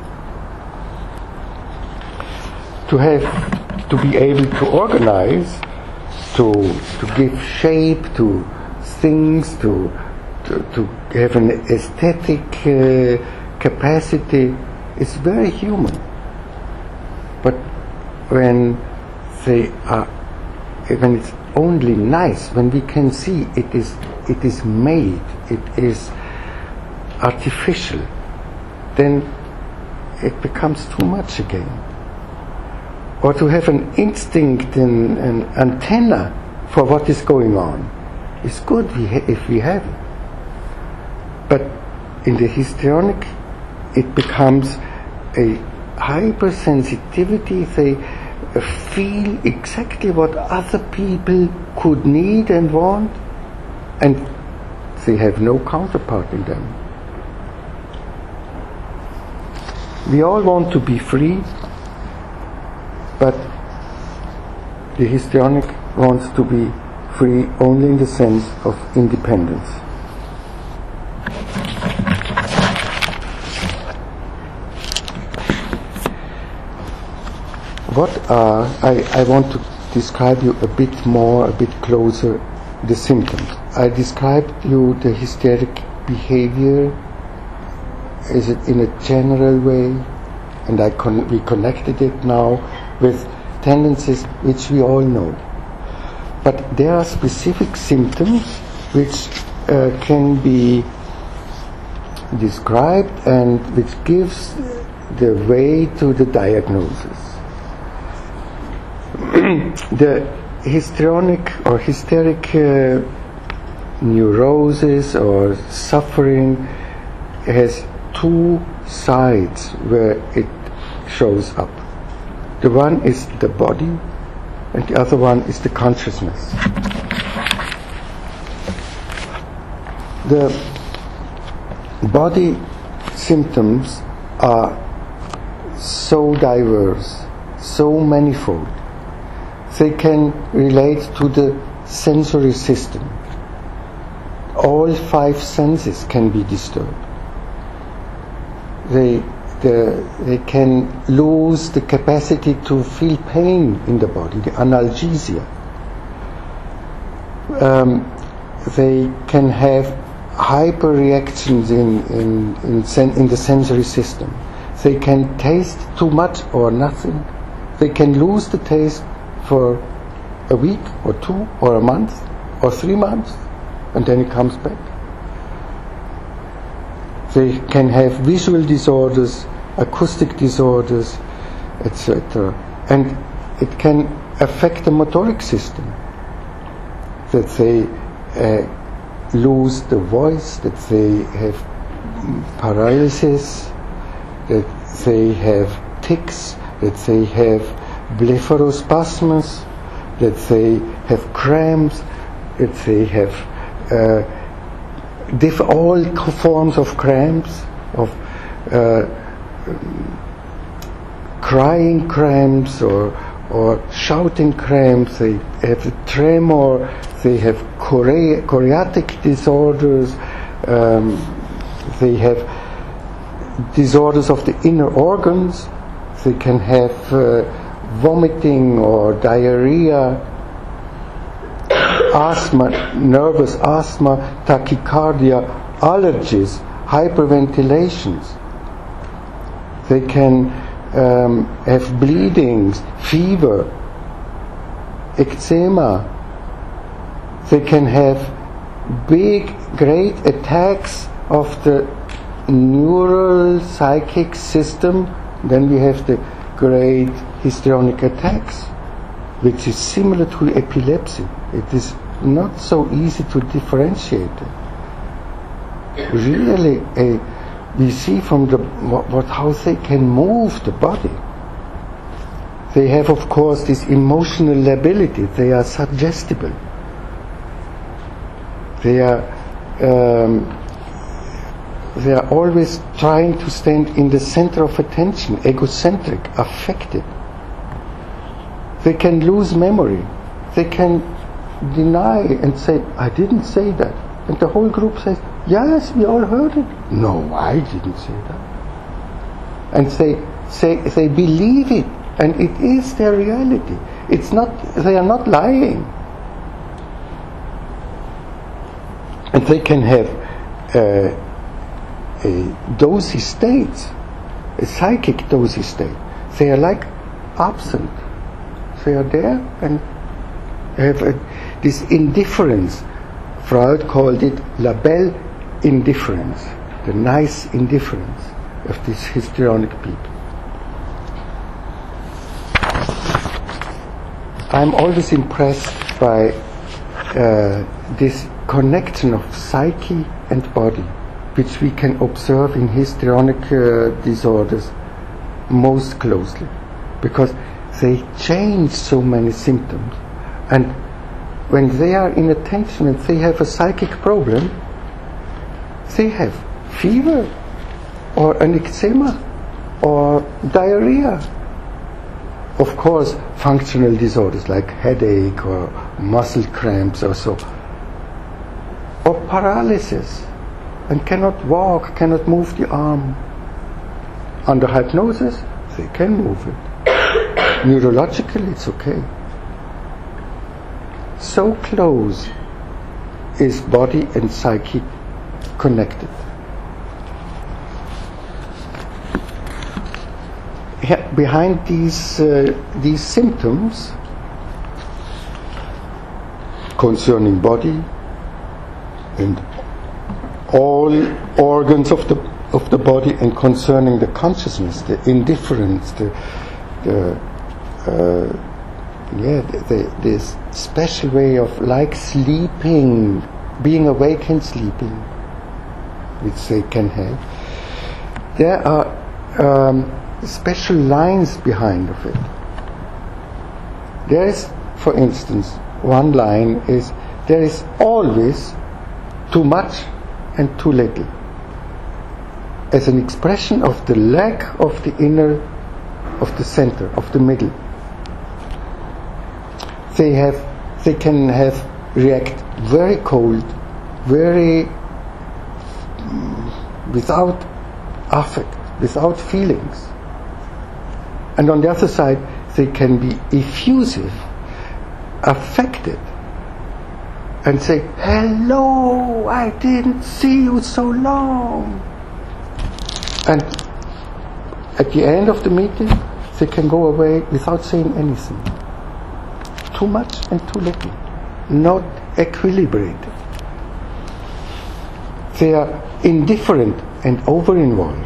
To have, to be able to organize, to to give shape to things, to to, to have an aesthetic uh, capacity, is very human. But when they are, when it's only nice, when we can see it is it is made, it is artificial, then it becomes too much again. Or to have an instinct and an antenna for what is going on is good if we have it. But in the histrionic, it becomes a hypersensitivity. They feel exactly what other people could need and want, and they have no counterpart in them. We all want to be free, but the histrionic wants to be free only in the sense of independence. What are, I, I want to describe you a bit more, a bit closer, the symptoms. I described you the hysteric behavior, is it in a general way, and I con- we connected it now with tendencies which we all know. But there are specific symptoms which uh, can be described and which gives the way to the diagnosis. The histrionic or hysteric uh, neurosis or suffering has two sides where it shows up. The one is the body, and the other one is the consciousness. The body symptoms are so diverse, so manifold. They can relate to the sensory system. All five senses can be disturbed. They, the, they can lose the capacity to feel pain in the body, the analgesia. Um, they can have hyper reactions in, in, in, sen- in the sensory system. They can taste too much or nothing. They can lose the taste for a week or two or a month or three months, and then it comes back. They can have visual disorders, acoustic disorders, et cetera. And it can affect the motoric system, that they uh, lose the voice, that they have paralysis, that they have tics, that they have blepharospasms, that they have cramps, that they have uh, diff- all forms of cramps, of uh, crying cramps or or shouting cramps. They have a tremor. They have chore- choreatic disorders. Um, they have disorders of the inner organs. They can have uh, vomiting or diarrhea, asthma, nervous asthma, tachycardia, allergies, hyperventilations. They can um, have bleedings, fever, eczema. They can have big, great attacks of the neural psychic system, then we have the great histrionic attacks, which is similar to epilepsy. It is not so easy to differentiate it. Really, a, we see from the what, what how they can move the body. They have, of course, this emotional lability. They are suggestible. They are um, they are always trying to stand in the center of attention, egocentric, affected. They can lose memory. They can deny and say, I didn't say that. And the whole group says, yes, we all heard it. No, I didn't say that. And they, say, they believe it, and it is their reality. It's not, they are not lying. And they can have uh, a dosy state, a psychic dosy state. They are like absent. They are there and have a, this indifference. Freud called it la belle indifference, the nice indifference of these histrionic people. I'm always impressed by uh, this connection of psyche and body, which we can observe in histrionic uh, disorders most closely, because they change so many symptoms. And when they are in attention and they have a psychic problem, they have fever or an eczema or diarrhea. Of course, functional disorders like headache or muscle cramps or so, or paralysis, and cannot walk, cannot move the arm. Under hypnosis, they can move it. Neurologically, it's okay. So close is body and psyche connected. Here, behind these uh, these symptoms concerning body and all organs of the of the body, and concerning the consciousness, the indifference, the the uh, yeah, the, the, this special way of like sleeping, being awake and sleeping, which they can have. There are um, special lines behind of it. There is, for instance, one line is, there is always too much and too little, as an expression of the lack of the inner, of the center, of the middle. They have, they can have react very cold, very mm, without affect, without feelings. And on the other side, they can be effusive, affected, and say, hello, I didn't see you so long. And at the end of the meeting, they can go away without saying anything. Too much and too little, not equilibrated. They are indifferent and over-involved.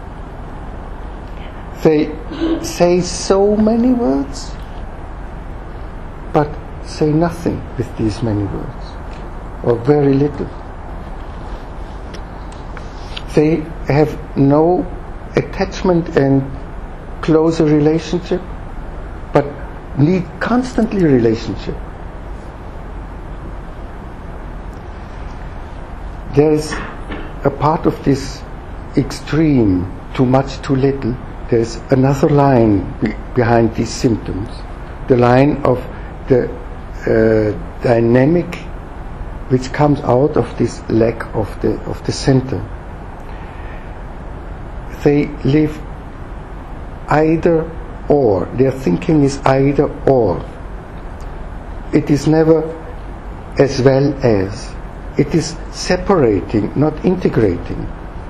They say so many words, but say nothing with these many words, or very little. They have no attachment and closer relationship, but need constantly relationship. There is a part of this extreme, too much, too little. There is another line be- behind these symptoms, the line of the uh, dynamic which comes out of this lack of the of the center. They live either or. Their thinking is either or. It is never as well as. It is separating, not integrating.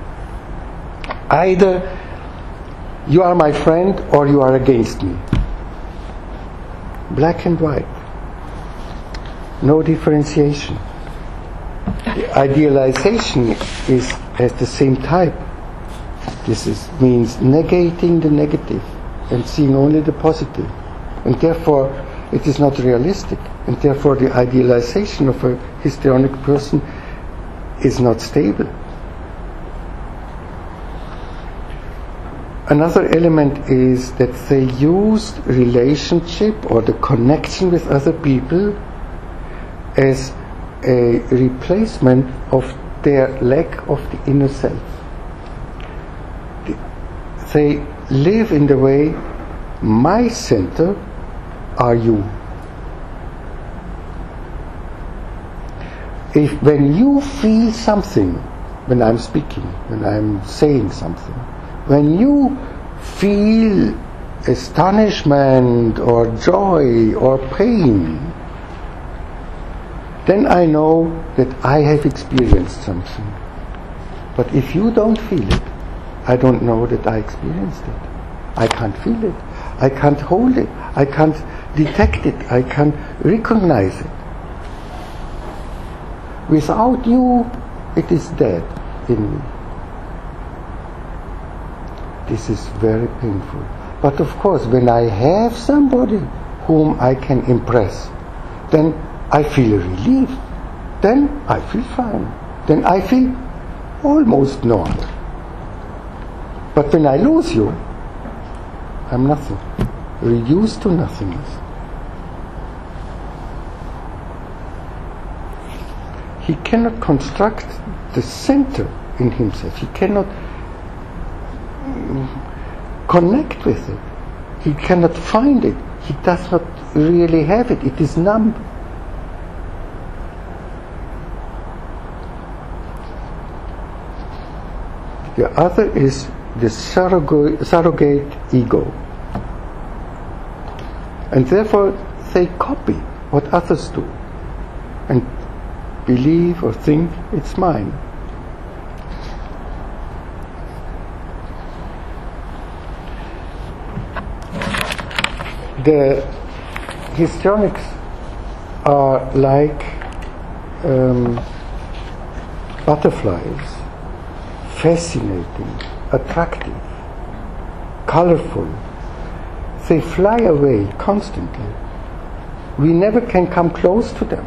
Either you are my friend or you are against me. Black and white. No differentiation. The idealization is at the same type, This is, means negating the negative and seeing only the positive. And therefore, it is not realistic. And therefore, the idealization of a histrionic person is not stable. Another element is that they used relationship or the connection with other people as a replacement of their lack of the inner self. They live in the way, my center are you. If when you feel something, when I'm speaking, when I'm saying something, when you feel astonishment or joy or pain, then I know that I have experienced something. But if you don't feel it, I don't know that I experienced it. I can't feel it. I can't hold it. I can't detect it. I can't recognize it. Without you, it is dead in me. This is very painful. But of course, when I have somebody whom I can impress, then I feel a relief. Then I feel fine. Then I feel almost normal. But when I lose you, I'm nothing. Reduced to nothingness. He cannot construct the center in himself. He cannot connect with it. He cannot find it. He does not really have it. It is numb. The other is the surrogate, surrogate ego. And therefore they copy what others do and believe or think it's mine. The histrionics are like um, butterflies, fascinating, attractive, colorful. They fly away constantly. We never can come close to them.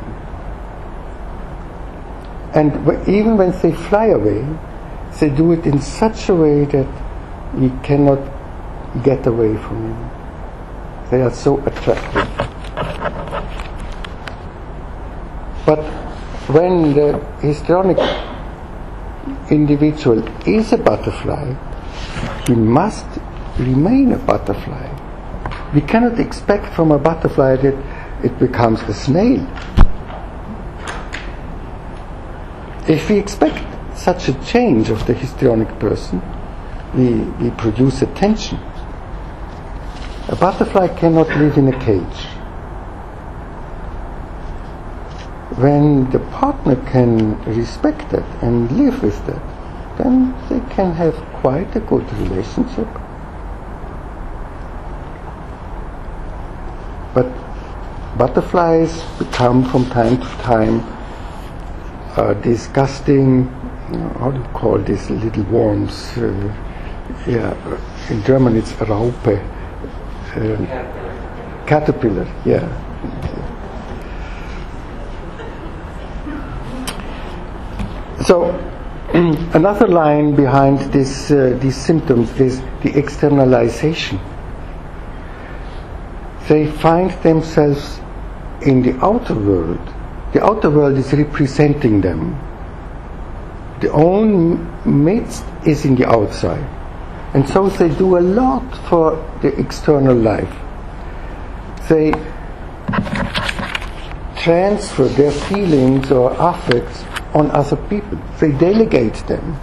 And w- even when they fly away, they do it in such a way that we cannot get away from them. They are so attractive. But when the histrionic individual is a butterfly, he must remain a butterfly. We cannot expect from a butterfly that it becomes a snail. If we expect such a change of the histrionic person, we, we produce a tension. A butterfly cannot live in a cage. When the partner can respect that and live with that, then they can have quite a good relationship. But butterflies become from time to time uh, disgusting, you know, how do you call this, little worms? Uh, yeah, in German it's Raupe. Uh, caterpillar. caterpillar, yeah. So, another line behind this, uh, these symptoms is the externalization. They find themselves in the outer world. The outer world is representing them. The own midst is in the outside. And so they do a lot for the external life. They transfer their feelings or affects on other people. They delegate them.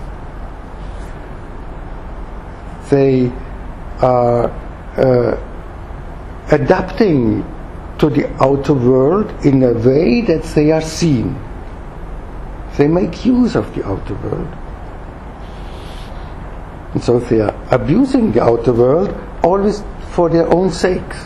They are uh, adapting to the outer world in a way that they are seen. They make use of the outer world. And so they are abusing the outer world always for their own sakes.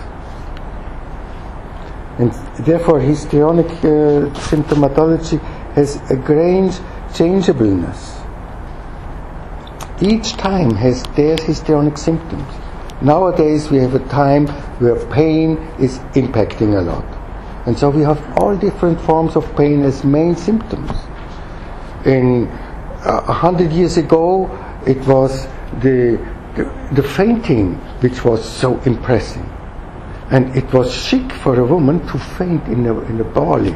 And therefore histrionic uh, symptomatology has a great changeableness. each time has their histrionic symptoms. Nowadays we have a time where pain is impacting a lot. And so we have all different forms of pain as main symptoms. In uh, a hundred years ago, it was the, the the fainting which was so impressive. And it was chic for a woman to faint in a, in a bally.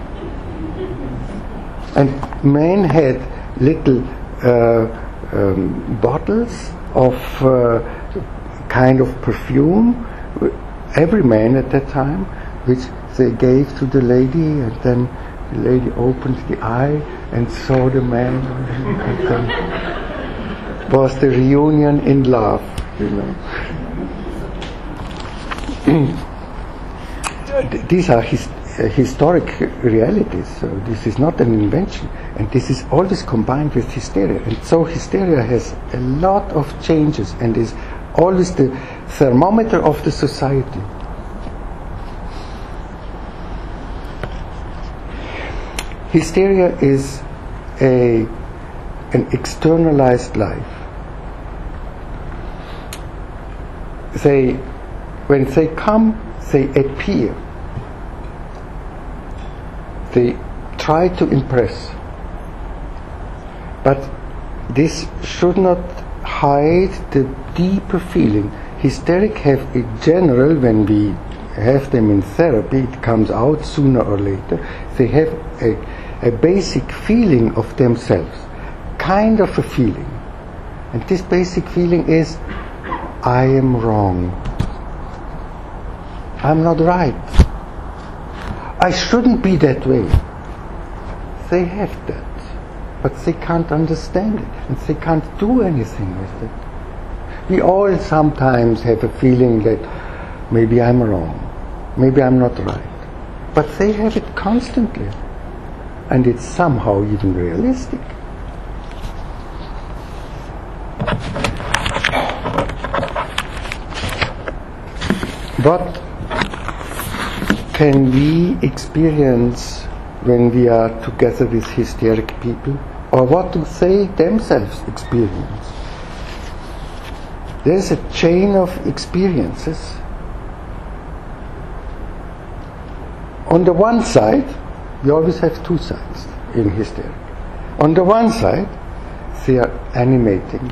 And men had little uh, um, bottles of uh, kind of perfume, every man at that time, which they gave to the lady, and then the lady opened the eye and saw the man, and then was the reunion in love, you know. These are his, uh, historic realities, so this is not an invention, and this is always combined with hysteria. And so hysteria has a lot of changes and is always the thermometer of the society. Hysteria is a an externalized life. They, when they come, they appear. They try to impress. But this should not hide the deeper feeling. Hysteric have in general, when we have them in therapy, it comes out sooner or later, they have a, a basic feeling of themselves, kind of a feeling. And this basic feeling is, I am wrong. I'm not right. I shouldn't be that way. They have that, but they can't understand it, and they can't do anything with it. We all sometimes have a feeling that maybe I'm wrong, maybe I'm not right. But they have it constantly, and it's somehow even realistic. What can we experience when we are together with hysteric people? Or what do they themselves experience? There's a chain of experiences. On the one side, we always have two sides in hysteria. On the one side, they are animating.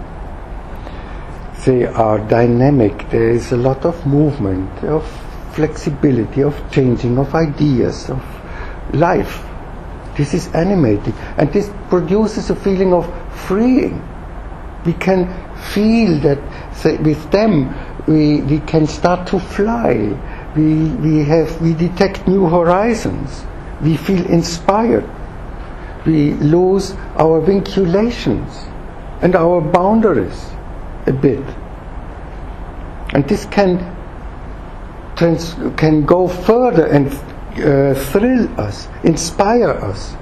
They are dynamic. There is a lot of movement, of flexibility, of changing, of ideas, of life. This is animating, and this produces a feeling of freeing. We can feel that say, with them we, we can start to fly. We, we, have, we detect new horizons. We feel inspired. We lose our vinculations and our boundaries a bit. And this can, trans- can go further and uh, thrill us, inspire us,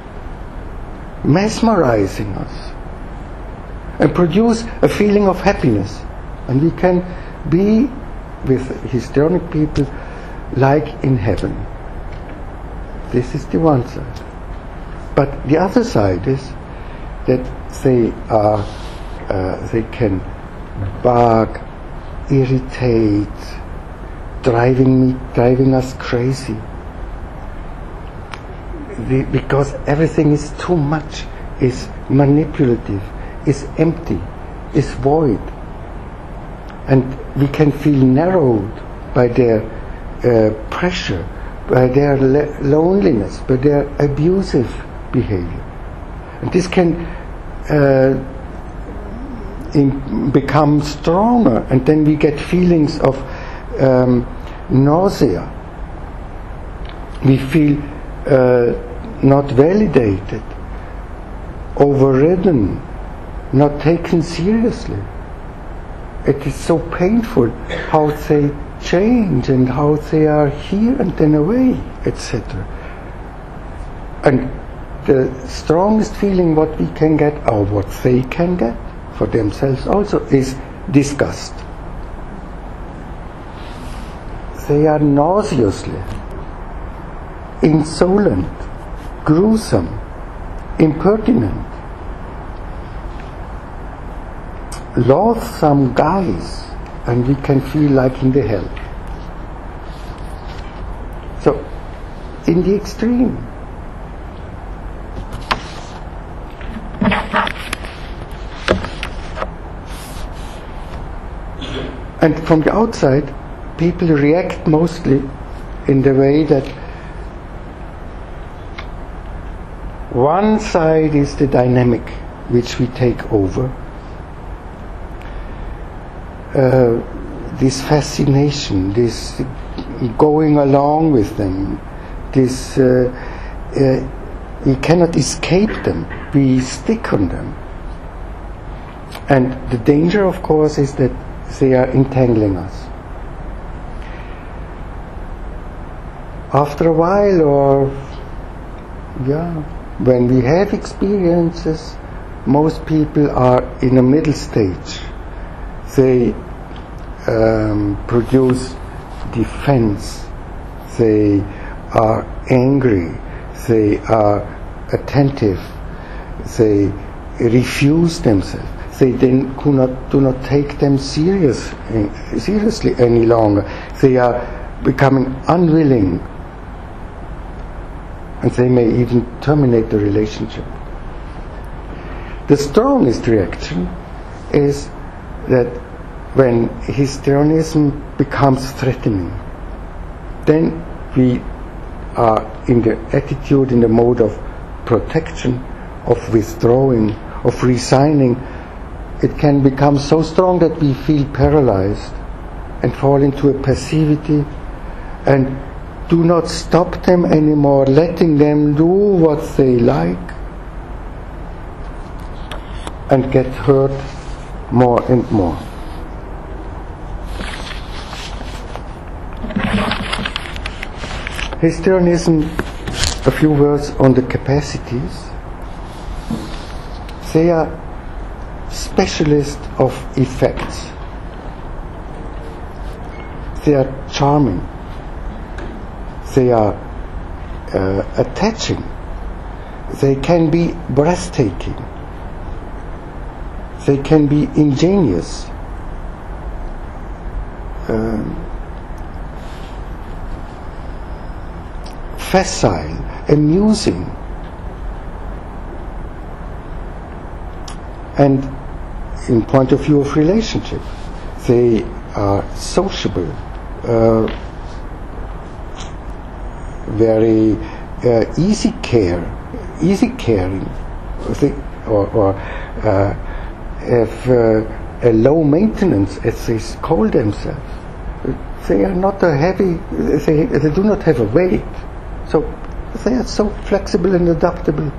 mesmerizing us, and produce a feeling of happiness. And we can be with histrionic people like in heaven. This is the one side. But the other side is that they are, uh, they can bug, irritate, driving me, driving us crazy. The, because everything is too much, is manipulative, is empty, is void. And we can feel narrowed by their uh, pressure, by their le- loneliness, by their abusive behavior. And this can uh, in, become stronger, and then we get feelings of um, nausea. We feel uh, not validated, overridden, not taken seriously. It is so painful how they change and how they are here and then away, et cetera. And the strongest feeling what we can get, or what they can get for themselves also, is disgust. They are nauseously, insolent, gruesome, impertinent. loathsome guys, and we can feel like in the hell. So, in the extreme. And from the outside, people react mostly in the way that one side is the dynamic which we take over. Uh, this fascination, this going along with them, this uh, uh, we cannot escape them, we stick on them. And the danger, of course, is that they are entangling us. After a while, or yeah, when we have experiences, most people are in a middle stage. They um, produce defense, they are angry, they are attentive, they refuse themselves. They then do not, do not take them serious, seriously any longer. They are becoming unwilling, and they may even terminate the relationship. The strongest reaction is that when histrionism becomes threatening, then we are in the attitude, in the mode of protection, of withdrawing, of resigning. It can become so strong that we feel paralyzed and fall into a passivity and do not stop them anymore, letting them do what they like, and get hurt more and more. Histrionism, a few words on the capacities. They are specialists of effects. They are charming. They are uh, attaching. They can be breathtaking. They can be ingenious. Um, facile, amusing. And in point of view of relationship, they are sociable, uh, very uh, easy care, easy caring, or, or uh, have uh, a low maintenance, as they call themselves. They are not a heavy, they, they do not have a weight, so they are so flexible and adaptable.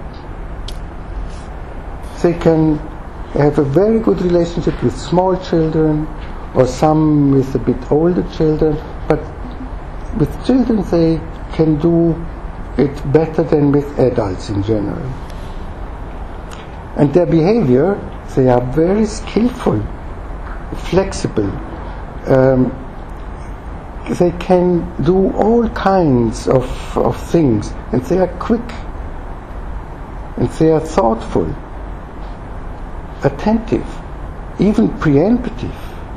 They can have a very good relationship with small children, or some with a bit older children, but with children they can do it better than with adults in general. And their behavior, they are very skillful, flexible. Um, they can do all kinds of, of things, and they are quick, and they are thoughtful, attentive, even preemptive.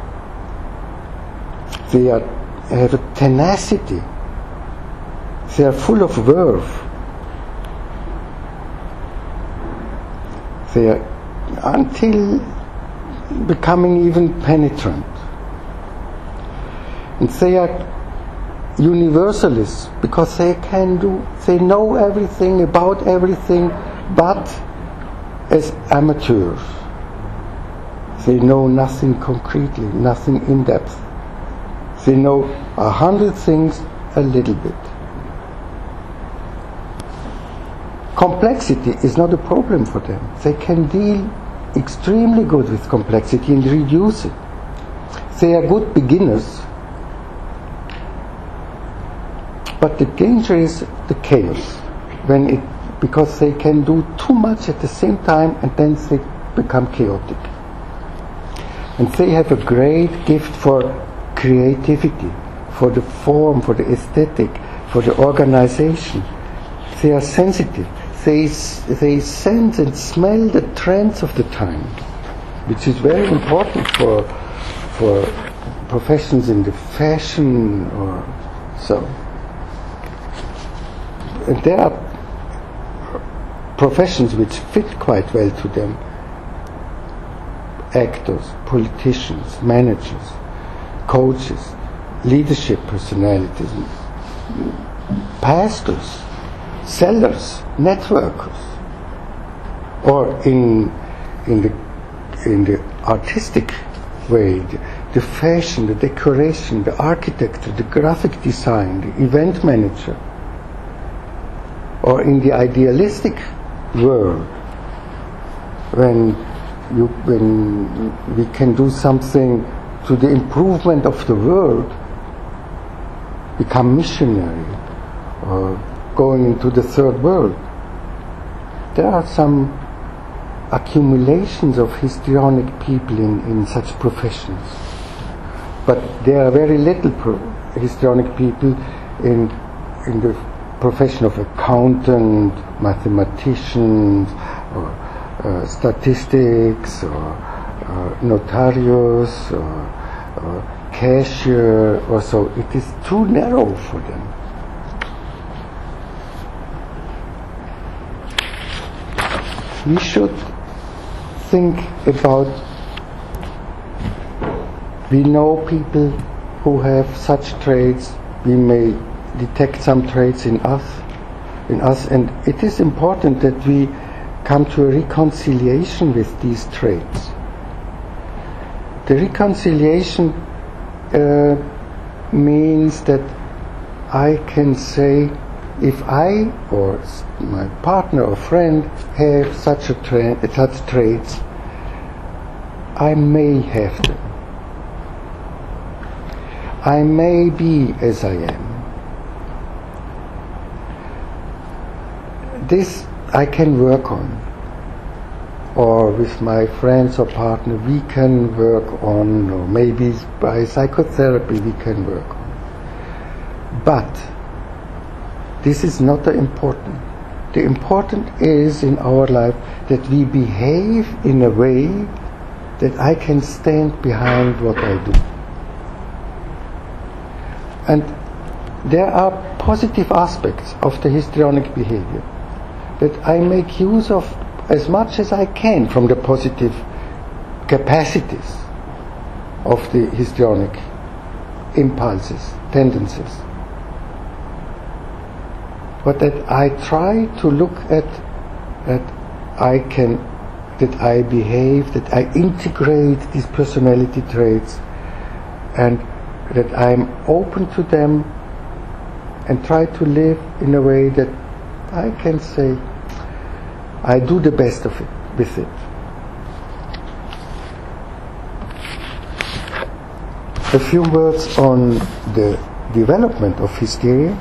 They are, have a tenacity. They are full of verve. They are, until becoming even penetrant. And they are universalists because they can do, they know everything about everything, but as amateurs. They know nothing concretely, nothing in depth. They know a hundred things a little bit. Complexity is not a problem for them. They can deal extremely good with complexity and reduce it. They are good beginners. But the danger is the chaos, when it, because they can do too much at the same time, and then they become chaotic. And they have a great gift for creativity, for the form, for the aesthetic, for the organization. They are sensitive. They, they sense and smell the trends of the time. which is very important for for professions in the fashion or so. And there are professions which fit quite well to them. Actors, politicians, managers, coaches, leadership personalities, pastors, sellers, networkers, or in in the in the artistic way, the, the fashion, the decoration, the architecture, the graphic design, the event manager, or in the idealistic world, when you when we can do something to the improvement of the world, become missionary, or going into the third world. There are some accumulations of histrionic people in, in such professions, but there are very little pro- histrionic people in in the profession of accountant, mathematicians, or uh, statistics, or uh, notarius, or, or cashier, or so. It is too narrow for them. We should think about, we know people who have such traits, we may detect some traits in us, in us, and it is important that we come to a reconciliation with these traits. The reconciliation uh, means that I can say, if I or my partner or friend have such a tra- such traits, I may have them. I may be as I am. This I can work on, or with my friends or partner we can work on, or maybe by psychotherapy we can work on. But this is not the important. The important is in our life that we behave in a way that I can stand behind what I do. And there are positive aspects of the histrionic behavior that I make use of as much as I can from the positive capacities of the histrionic impulses, tendencies. But that I try to look at that I can, that I behave, that I integrate these personality traits, and that I'm open to them, and try to live in a way that I can say I do the best of it with it. A few words on the development of hysteria.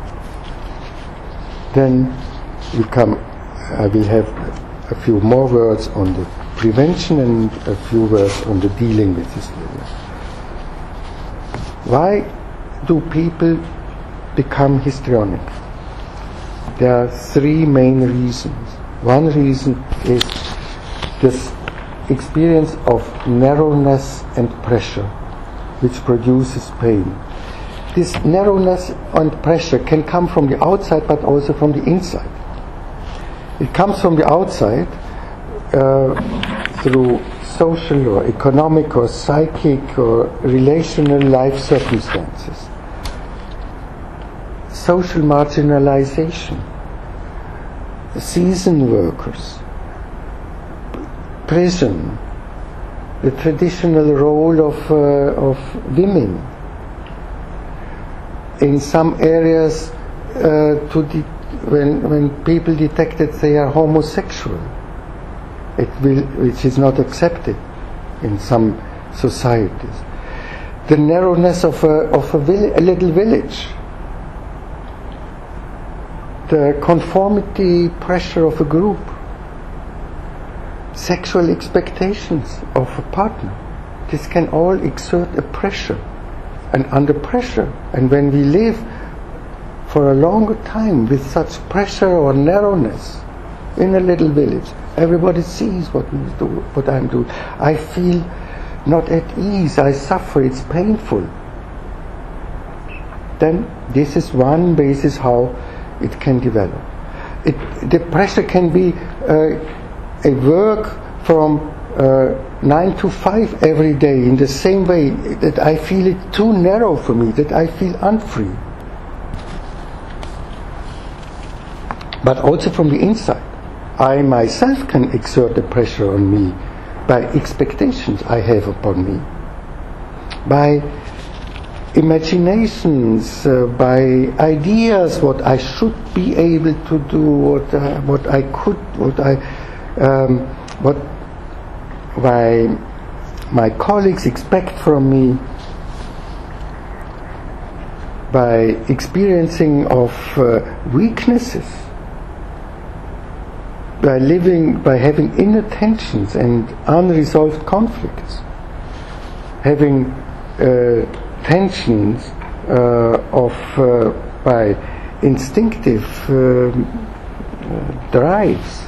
Then we come, I will have a few more words on the prevention and a few words on the dealing with hysteria. Why do people become histrionic? There are three main reasons. One reason is this experience of narrowness and pressure, which produces pain. This narrowness and pressure can come from the outside, but also from the inside. It comes from the outside uh, through social or economic or psychic or relational life circumstances. Social marginalization, season workers, prison, the traditional role of, uh, of women. In some areas, uh, to de- when when people detect that they are homosexual, it will, which is not accepted in some societies. The narrowness of a of a, vill- a little village. The conformity pressure of a group. Sexual expectations of a partner. This can all exert a pressure. And under pressure, and when we live for a longer time with such pressure or narrowness, in a little village. Everybody sees what we do, what I'm doing. I feel not at ease. I suffer. It's painful. Then this is one basis how it can develop. It, the pressure can be uh, a work from uh, nine to five every day in the same way that I feel it too narrow for me, that I feel unfree. But also from the inside, I myself can exert the pressure on me by expectations I have upon me, by imaginations, uh, by ideas what I should be able to do, what uh, what I could, what I, um, what my my colleagues expect from me, by experiencing of uh, weaknesses, by living, by having inner tensions and unresolved conflicts, having uh, tensions uh, of uh, by instinctive uh, uh, drives,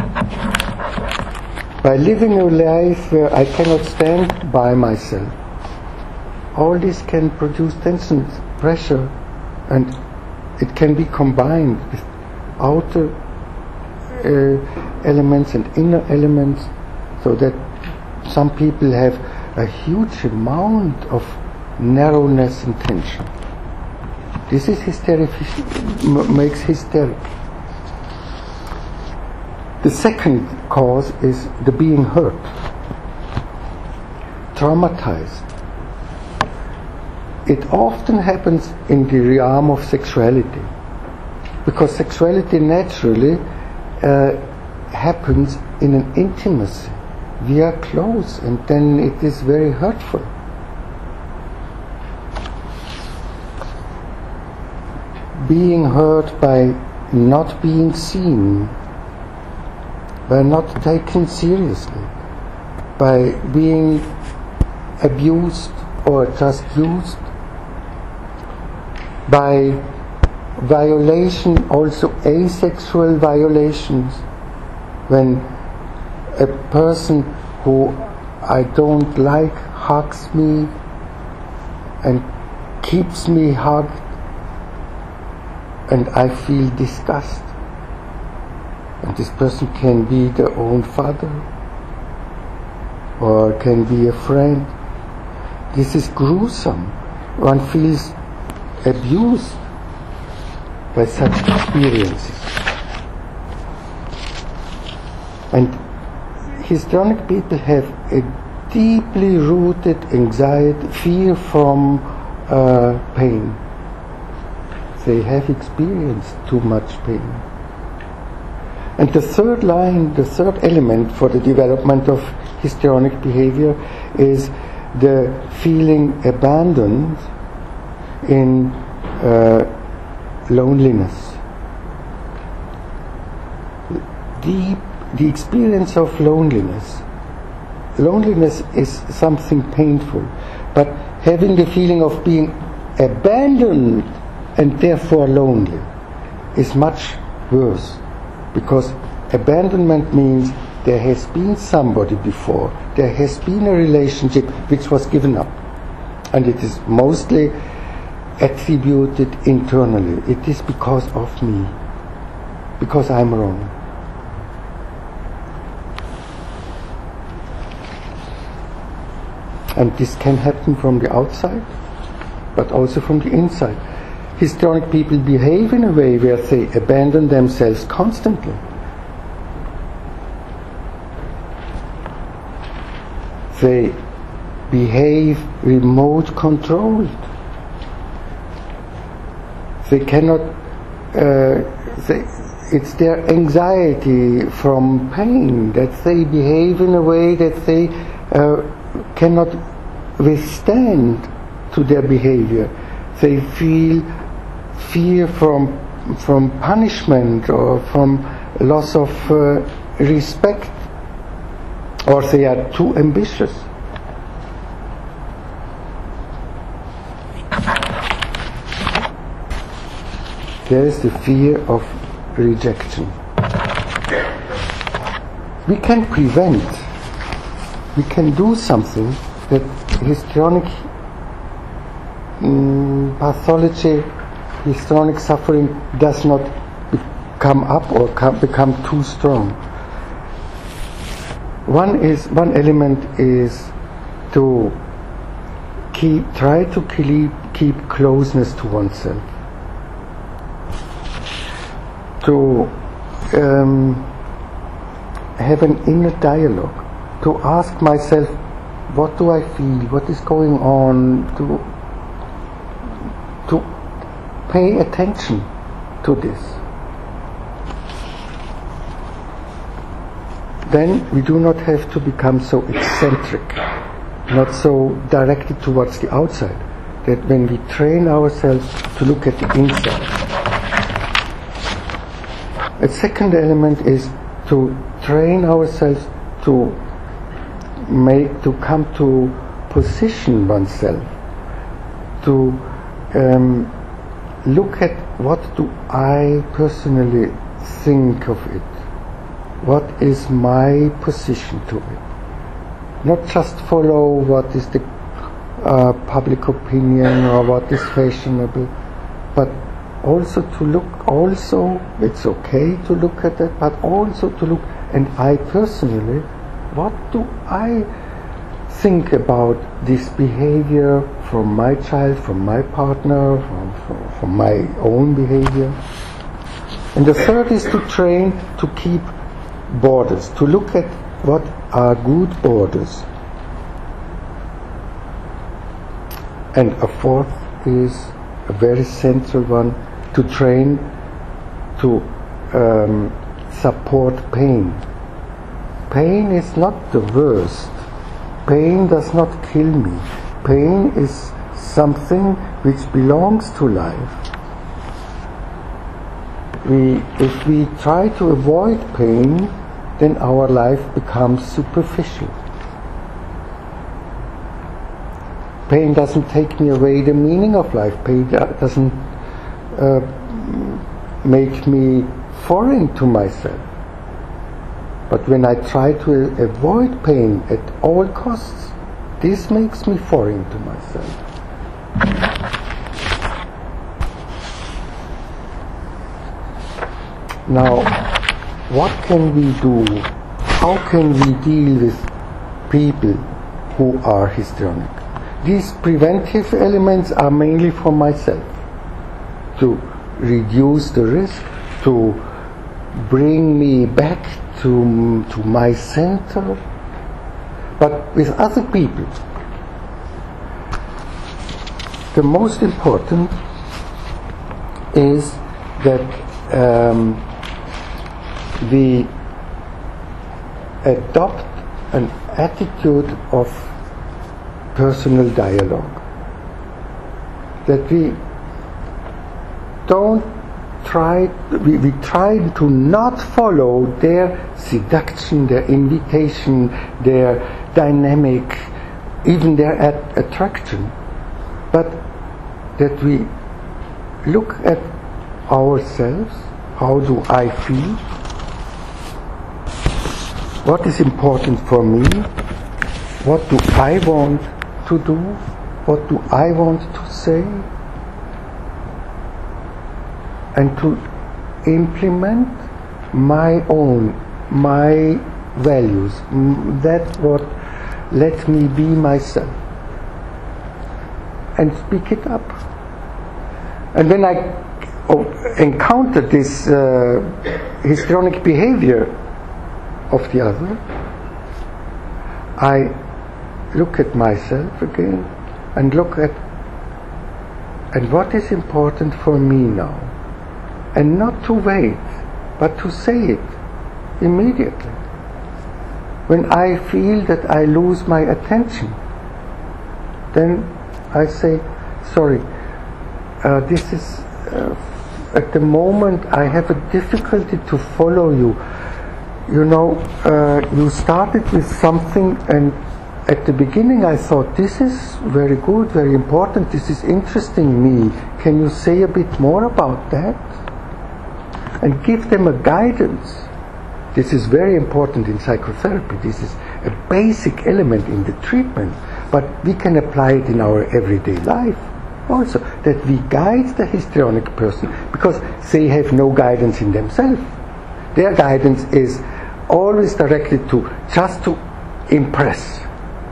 by living a life where I cannot stand by myself. All this can produce tensions, pressure, and it can be combined with outer uh, elements and inner elements, so that some people have a huge amount of narrowness and tension. This is hysteric, m- makes hysteric. The second cause is the being hurt, traumatized. It often happens in the realm of sexuality, because sexuality naturally uh, happens in an intimacy. We are close, and then it is very hurtful. Being hurt by not being seen, by not taken seriously, by being abused or just used, by violation, also asexual violations, when a person who I don't like hugs me and keeps me hugged, and I feel disgust. And this person can be their own father, or can be a friend. This is gruesome. One feels abused by such experiences. And histrionic people have a deeply rooted anxiety, fear from uh, pain. They have experienced too much pain. And the third line, the third element for the development of histrionic behavior is the feeling abandoned in uh, loneliness. Deep, the experience of loneliness. Loneliness is something painful, but having the feeling of being abandoned and therefore lonely is much worse, because abandonment means there has been somebody before, there has been a relationship which was given up, and it is mostly attributed internally. It is because of me, because I'm wrong. And this can happen from the outside, but also from the inside. Histrionic people behave in a way where they abandon themselves constantly. They behave remote controlled. They cannot, uh, they, it's their anxiety from pain that they behave in a way that they uh, cannot withstand to their behavior. They feel fear from from punishment or from loss of uh, respect, or they are too ambitious. There is the fear of rejection. we can prevent, we can do something that histrionic mm, pathology, histrionic suffering does not come up or come, become too strong. One is one element is to keep try to keep, keep closeness to oneself, to um, have an inner dialogue, to ask myself, what do I feel, what is going on, to to pay attention to this. Then we do not have to become so eccentric, not so directed towards the outside, that when we train ourselves to look at the inside. A second element is to train ourselves to make, to come to position oneself, to um, look at what do I personally think of it. What is my position to it? Not just follow what is the uh, public opinion or what is fashionable, but also to look, also, it's okay to look at that, but also to look, and I personally, what do I think about this behavior from my child, from my partner, from, from, from my own behavior? And the third is to train to keep borders, to look at what are good borders. And a fourth is a very central one, to train to um, support pain. Pain is not the worst. Pain does not kill me. Pain is something which belongs to life. We, if we try to avoid pain, then our life becomes superficial. Pain doesn't take me away the meaning of life. Pain doesn't uh, make me foreign to myself. But when I try to avoid pain at all costs, this makes me foreign to myself. Now, what can we do? How can we deal with people who are histrionic? These preventive elements are mainly for myself, to reduce the risk, to bring me back to, to my center. But with other people, the most important is that um, we adopt an attitude of personal dialogue, that we don't try, we, we try to not follow their seduction, their invitation, their dynamic, even their at- attraction, but that we look at ourselves. How do I feel? What is important for me? What do I want to do? What do I want to say? And to implement my own, my values, that what let me be myself, and speak it up. And when I oh, encounter this uh, histrionic behavior of the other, I look at myself again and look at and what is important for me now, and not to wait, but to say it immediately. When I feel that I lose my attention, then I say, sorry, uh, this is uh, at the moment I have a difficulty to follow you. You know, uh, you started with something, and at the beginning I thought, this is very good, very important, this is interesting me. Can you say a bit more about that? And give them a guidance. This is very important in psychotherapy. This is a basic element in the treatment, but we can apply it in our everyday life also, that we guide the histrionic person because they have no guidance in themselves. Their guidance is always directed to just to impress.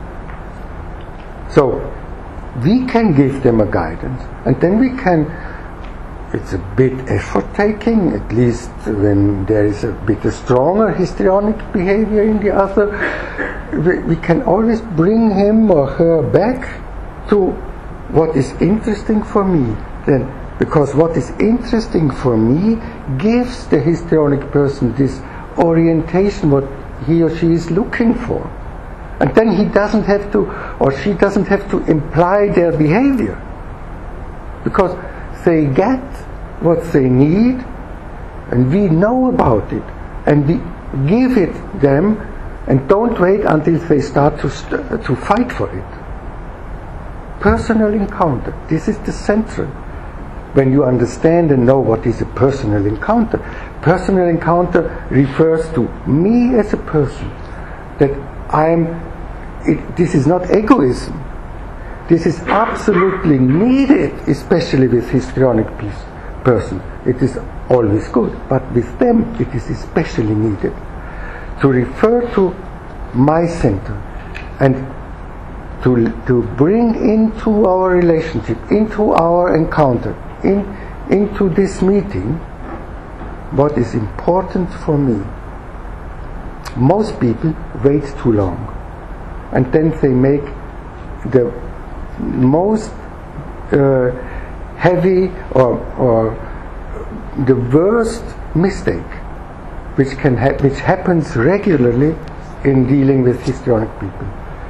So we can give them a guidance, and then we can, it's a bit effort taking, at least when there is a bit a stronger histrionic behavior in the other, we, we can always bring him or her back to what is interesting for me. Then, because what is interesting for me gives the histrionic person this orientation, what he or she is looking for. And then he doesn't have to, or she doesn't have to imply their behavior. Because they get what they need, and we know about it, and we give it them, and don't wait until they start to st- to fight for it. Personal encounter. This is the central. When you understand and know what is a personal encounter, personal encounter refers to me as a person. That I'm. It, this is not egoism. This is absolutely needed, especially with histrionic peace, person. It is always good, but with them it is especially needed to refer to my center and to to bring into our relationship, into our encounter, in into this meeting, what is important for me. Most people wait too long, and then they make the most uh, heavy or, or the worst mistake which can ha- which happens regularly in dealing with histrionic people.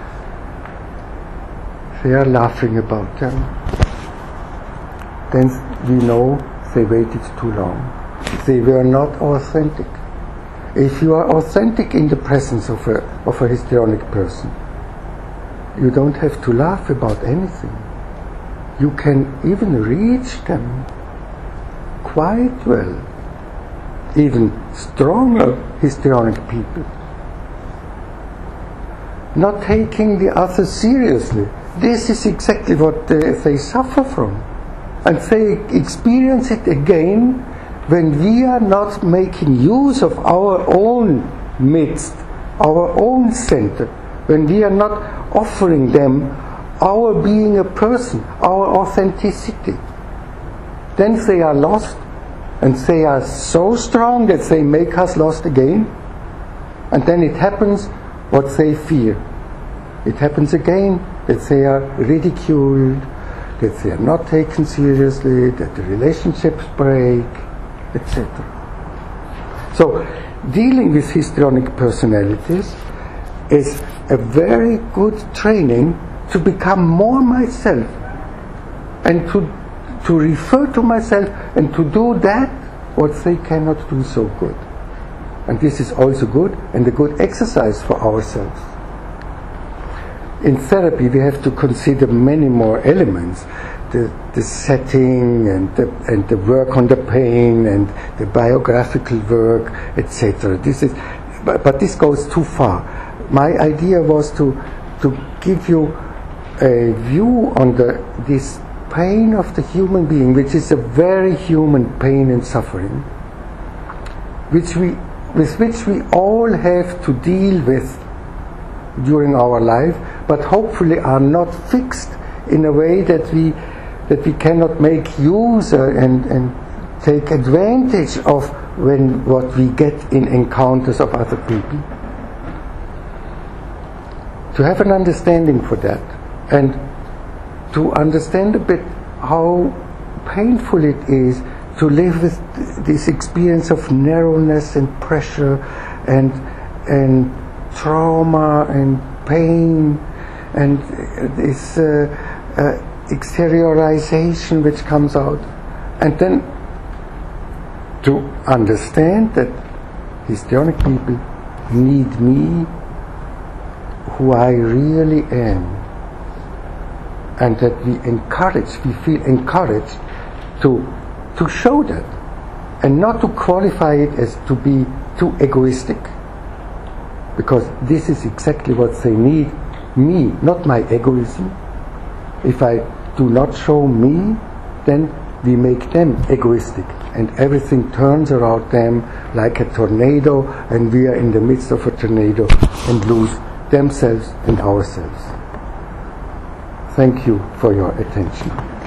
They are laughing about them. Then we know they waited too long. They were not authentic. If you are authentic in the presence of a of a histrionic person, you don't have to laugh about anything. You can even reach them quite well. Even stronger histrionic people. Not taking the other seriously. This is exactly what they, they suffer from. And they experience it again when we are not making use of our own midst, our own center, when we are not offering them our being a person, our authenticity. Then they are lost, and they are so strong that they make us lost again, and then it happens what they fear. It happens again that they are ridiculed, that they are not taken seriously, that the relationships break, et cetera. So, dealing with histrionic personalities is a very good training to become more myself and to to refer to myself and to do that what they cannot do so good. And this is also good and a good exercise for ourselves. In therapy we have to consider many more elements. The, the setting and the, and the work on the pain and the biographical work, et cetera. This is, but, but this goes too far. My idea was to to give you a view on the this pain of the human being, which is a very human pain and suffering, which we with which we all have to deal with during our life, but hopefully are not fixed in a way that we that we cannot make use uh, and and take advantage of when what we get in encounters of other people. To have an understanding for that, and to understand a bit how painful it is to live with this experience of narrowness and pressure and and trauma and pain and this uh, uh, exteriorization which comes out, and then to understand that histrionic people need me, who I really am, and that we encourage, we feel encouraged to to show that, and not to qualify it as to be too egoistic, because this is exactly what they need, me, not my egoism. If I do not show me, then we make them egoistic, and everything turns around them like a tornado, and we are in the midst of a tornado and lose themselves and ourselves. Thank you for your attention.